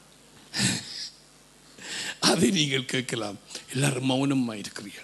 அதை நீங்கள் கேட்கலாம். எல்லாரும் மௌனமாக இருக்கிறீர்கள்.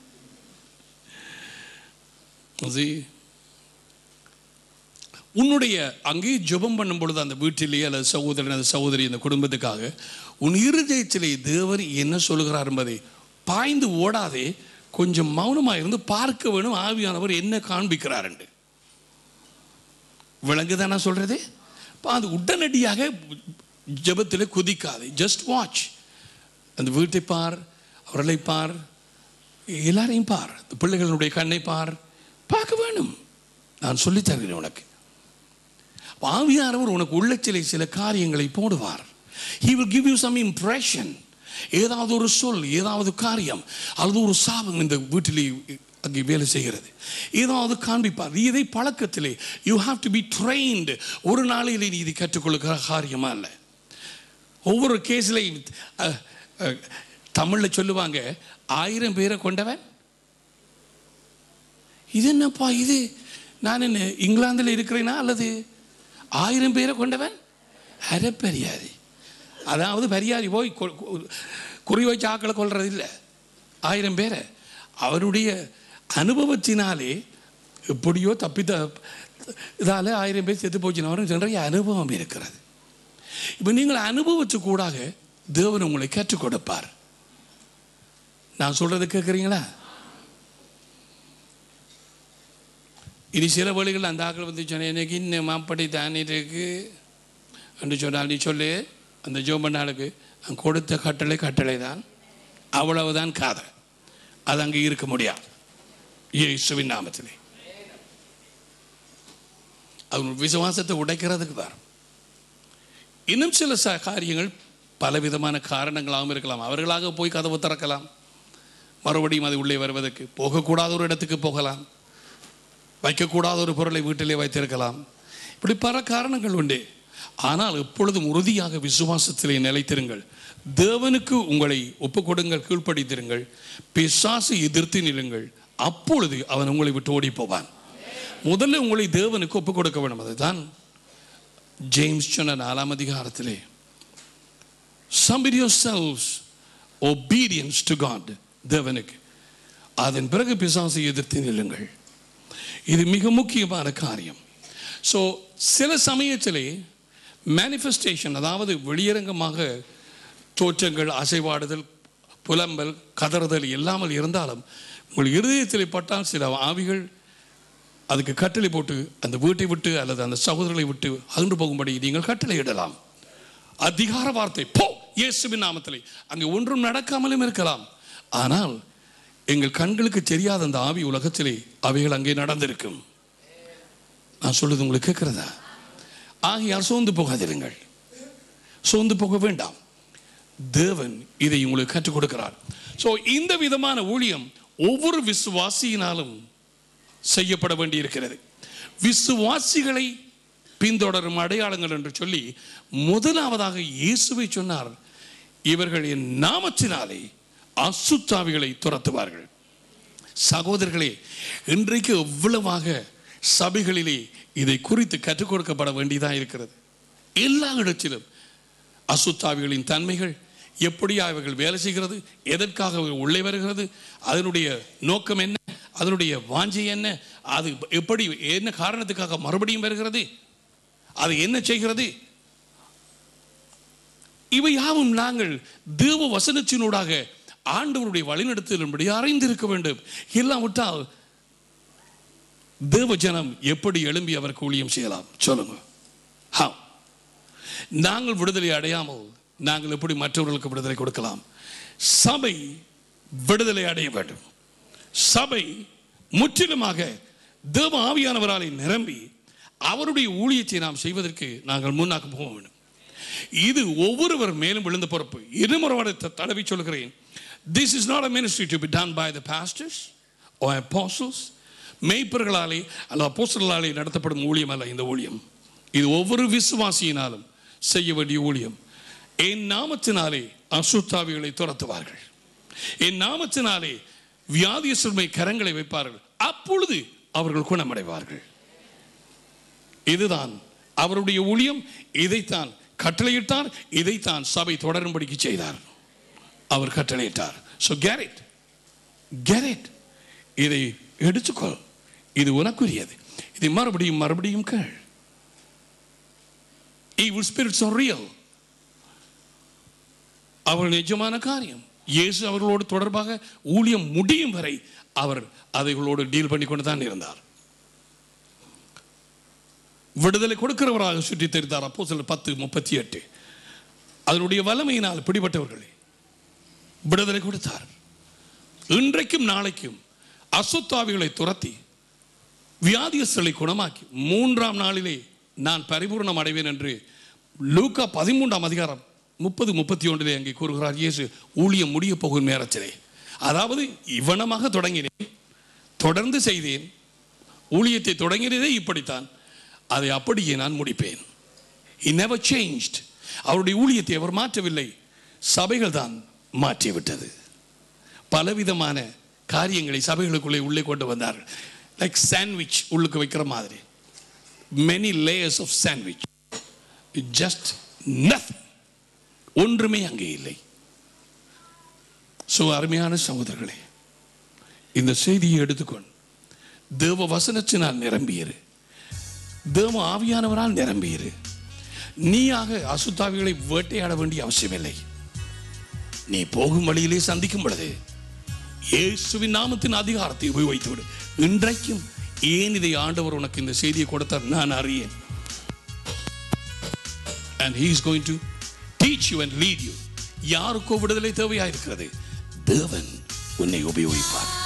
உன்னுடைய அங்கே ஜெபம் பண்ணும் பொழுது அந்த வீட்டிலேயே அல்லது சகோதரன் அல்லது சகோதரி அந்த குடும்பத்துக்காக உன் இருதயத்திலே தேவன் என்ன சொல்கிறார் என்பதை பாய்ந்து ஓடாதே, கொஞ்சம் மௌனமாக இருந்து பார்க்க வேணும் ஆவியானவர் என்ன காண்பிக்கிறார் என்று. விளங்குதானா சொல்றது? அது உடனடியாக ஜெபத்தில் குதிக்காது. Just watch. அந்த வீட்டை பார், அவர்களை பார், எல்லாரையும் பார், பிள்ளைகளுடைய கண்ணை பார், பார்க்க வேணும். நான் சொல்லித் தருகிறேன் உனக்கு. ஆவியானவர் உனக்கு உள்ளத்திலே சில காரியங்களை போடுவார். He will give you some impression. ஏதாவது ஒரு சொல், ஏதாவது காரியம் அல்லது ஒரு சாபம் இந்த வீட்டிலே அங்கே வேலை செய்கிறது, ஏதாவது காண்பிப்பார். இதை பழக்கத்திலே you have to be trained. ஒரு நாளையிலே நீ இதை கற்றுக்கொள்ளுகிற காரியமா இல்லை. ஒவ்வொரு கேஸ்லையும் தமிழில் சொல்லுவாங்க, ஆயிரம் பேரை கொண்டவன். இது என்னப்பா இது? நான் என்ன இங்கிலாந்தில் இருக்கிறேனா அல்லது ஆயிரம் பேரை கொண்டவன்? அரை பெரியாதி. அதாவது பெரியாதி போய் குறி வச்சு ஆக்களை கொள்றது இல்லை, ஆயிரம் பேரை அவருடைய அனுபவத்தினாலே எப்படியோ தப்பித்த இதால் ஆயிரம் பேர் செத்து போச்சுன்னு அவரும் சொல்கிற அனுபவம் இருக்கிறது. இப்போ நீங்கள் அனுபவத்து கூடாக தேவன் உங்களை கற்றுக் கொடுப்பார். நான் சொல்றது கேட்குறீங்களா? இனி சில வழிகள் அந்த ஆக்கள் வந்து சொன்னேன், எனக்கு இன்னும் மாப்படி தானே இருக்கு என்று சொன்னால் நீ சொல்லு, அந்த ஜோமன்னாளுக்கு நான் கொடுத்த கட்டளை கட்டளை தான், அவ்வளவுதான் காதை, அது அங்கே இருக்க முடியாது. இயேசுவின் நாமத்திலே அவங்க விசுவாசத்தை உடைக்கிறதுக்கு தான். இன்னும் சில ச காரியங்கள் பலவிதமான காரணங்களாகவும் இருக்கலாம். அவர்களாக போய் கதவு திறக்கலாம், மறுபடியும் அது உள்ளே வருவதற்கு போகக்கூடாத ஒரு இடத்துக்கு போகலாம், வைக்கக்கூடாத ஒரு பொருளை வீட்டிலே வைத்திருக்கலாம். இப்படி பல காரணங்கள் உண்டு. ஆனால் எப்பொழுதும் உறுதியாக விசுவாசத்திலே நிலைத்திருங்கள். தேவனுக்கு உங்களை ஒப்புக்கொடுங்கள், கீழ்ப்படித்திருங்கள், பிசாசை எதிர்த்து நிலுங்கள். அப்பொழுது அவன் உங்களை விட்டு ஓடி போவான். முதல்ல உங்களை தேவனுக்கு ஒப்புக் கொடுக்க வேண்டும். அதுதான் ஜேம்ஸ் சொன்ன நாலாம் அதிகாரத்திலே, submit yourselves, obedience to God, தேவனுக்கு. அதன் பிறகு பிசாசை எதிர்த்து நில்லுங்கள். இது மிக முக்கியமான காரியம். ஸோ சில சமயத்திலே மேனிஃபெஸ்டேஷன், அதாவது வெளியரங்கமாக தோற்றங்கள், அசைவாடுதல், புலம்பல், கதறுதல் இல்லாமல் இருந்தாலும் உங்கள் இருதயத்தில் பட்டால் சில ஆவிகள் அதுக்கு கட்டளை போட்டு அந்த வீட்டை விட்டு அல்லது அந்த சகோதரர்களை விட்டு அகன்று போகும்படி நீங்கள் கட்டளை இடலாம். அதிகார வார்த்தை போ இயேசுவின் நாமத்திலே. அங்கே ஒன்றும் நடக்காமலும் இருக்கலாம். ஆனால் எங்கள் கண்களுக்கு தெரியாத அந்த ஆவி உலகத்திலே அவைகள் அங்கே நடந்திருக்கும். நான் சொல்றது உங்களுக்கு கேட்கிறதா? ஆகையால் சோர்ந்து போகாதிருங்கள், சோர்ந்து போக வேண்டாம். தேவன் இதை உங்களுக்கு கற்றுக் கொடுக்கிறார். ஸோ இந்த விதமான ஊழியம் ஒவ்வொரு விசுவாசியினாலும் செய்யப்பட வேண்டி இருக்கிறது. விசுவாசிகளை பின்தொடரும் அடையாளங்கள் என்று சொல்லி முதலாவதாக இயேசுவை சொன்னார், இவர்கள் என் நாமத்தினாலே அசுத்தாவிகளை துரத்துவார்கள். சகோதரர்களே, இன்றைக்கு எவ்வளவாக சபைகளிலே இதை குறித்து கற்றுக் கொடுக்கப்பட வேண்டியதாக இருக்கிறது. எல்லா இடத்திலும் அசுத்தாவிகளின் தன்மைகள், எப்படி அவைகள் வேலை செய்கிறது, எதற்காக உள்ளே வருகிறது, அதனுடைய நோக்கம் என்ன, அதனுடைய வாஞ்சை என்ன, அது எப்படி என்ன காரணத்துக்காக மறுபடியும் வருகிறது, அது என்ன செய்கிறது, இவை யாவும் நாங்கள் தேவ வசனத்தினூடாக ஆண்டவருடைய வழிநடத்தலின்படி அறிந்திருக்க வேண்டும். இல்லாவிட்டால் தேவ ஜனம் எப்படி எழும்பி அவருக்கு ஊழியம் செய்யலாம் சொல்லுங்க? நாங்கள் விடுதலை அடையாமல் நாங்கள் எப்படி மற்றவர்களுக்கு விடுதலை கொடுக்கலாம்? சபை விடுதலை அடைய வேண்டும். சபை முற்றிலுமாக தேவ ஆவியானவராலே நிரம்பி அவருடைய ஊழியத்தை நாம் செய்வதற்கு நாங்கள் முன்னாக போக வேண்டும். இது ஒவ்வொருவர் மேலும் விழுந்த பொறுப்பு. இருமுறை தடவி சொல்கிறேன், this is not a ministry to be done by the pastors or apostles. மேய்ப்பர்களாலே அல்ல அப்போஸ்தலர்களாலே நடத்தப்படும் ஊழியம் அல்ல இந்த ஊழியம். இது ஒவ்வொரு விசுவாசியினாலும் செய்ய வேண்டிய ஊழியம். என் நாமத்தினாலே அசுத்தாவிகளை துரத்துவார்கள், என் நாமத்தினாலே வியாதியஸ்தர் கரங்களை வைப்பார்கள், அப்பொழுது அவர்கள் குணமடைவார்கள். இதுதான் அவருடைய ஊழியம். இதைத்தான் கட்டளையிட்டார், இதைத்தான் சபை தொடரும்படிக்கு செய்தார். அவர் கட்டளையிட்டார். So get it, get it. இதை எடுத்துக்கொள், இது உனக்குரியது. இதை மறுபடியும் மறுபடியும் கேள். Evil spirits are real. அவர்கள் நிஜமான காரியம். இயேசு அவர்களோடு தொடர்பாக ஊழியம் முடியும் வரை அவர் அதைகளோடு டீல் பண்ணி கொண்டு தான் இருந்தார். விடுதலை கொடுக்கிறவராக சுற்றி தெரிந்தார். அப்போஸ்தலர் பத்து முப்பத்தி எட்டு. அதனுடைய வல்லமையினால் பிடிபட்டவர்களை விடுதலை கொடுத்தார். இன்றைக்கும் நாளைக்கும் அசுத்தாவிகளை துரத்தி வியாதியஸ்தர்களை குணமாக்கி மூன்றாம் நாளிலே நான் பரிபூர்ணம் அடைவேன் என்று லூக்கா பதிமூன்றாம் அதிகாரம் முப்பது முப்பத்தி ஒன்றிலே அங்கே கூறுகிறார். இயேசு ஊழியம் முடிய போகும் நேரத்திலே, அதாவது இவனமாக தொடங்கினேன், தொடர்ந்து செய்தேன், ஊழியத்தை தொடங்கினதே இப்படித்தான், அதை அப்படியே நான் முடிப்பேன். He never changed. அவருடைய ஊழியத்தை அவர் மாற்றவில்லை, சபைகள் தான் மாற்றிவிட்டது. பலவிதமான காரியங்களை சபைகளுக்குள்ளே உள்ளே கொண்டு வந்தார்கள். லைக் சாண்ட்விச் உள்ளுக்கு வைக்கிற மாதிரி, many layers of sandwich, just nothing. ஒன்றுமே அங்கே இல்லை. சோ அருமையான சகோதரர்களே, இந்த செய்தியை எடுத்துக்கொண்டு தேவ வசனத்தினால் நிரம்பியிரு, தேவ ஆவியானவரால் நிரம்பியிரு. நீயாக அசுத்தாவிகளை வேட்டையாட வேண்டிய அவசியமில்லை. நீ போகும் வழியிலே சந்திக்கும் பொழுது இயேசுவின் நாமத்தின் அதிகாரத்தை உபயோகித்து விடு. இன்றைக்கும் ஏன் இதை ஆண்டவர் உனக்கு இந்த செய்தியை கொடுத்தார் நான் அறியேன். And he is going to teach you and lead you. யாருக்கோ விடுதலை தேவையாயிருக்கிறது, தேவன் உன்னை உபயோகிப்பார்.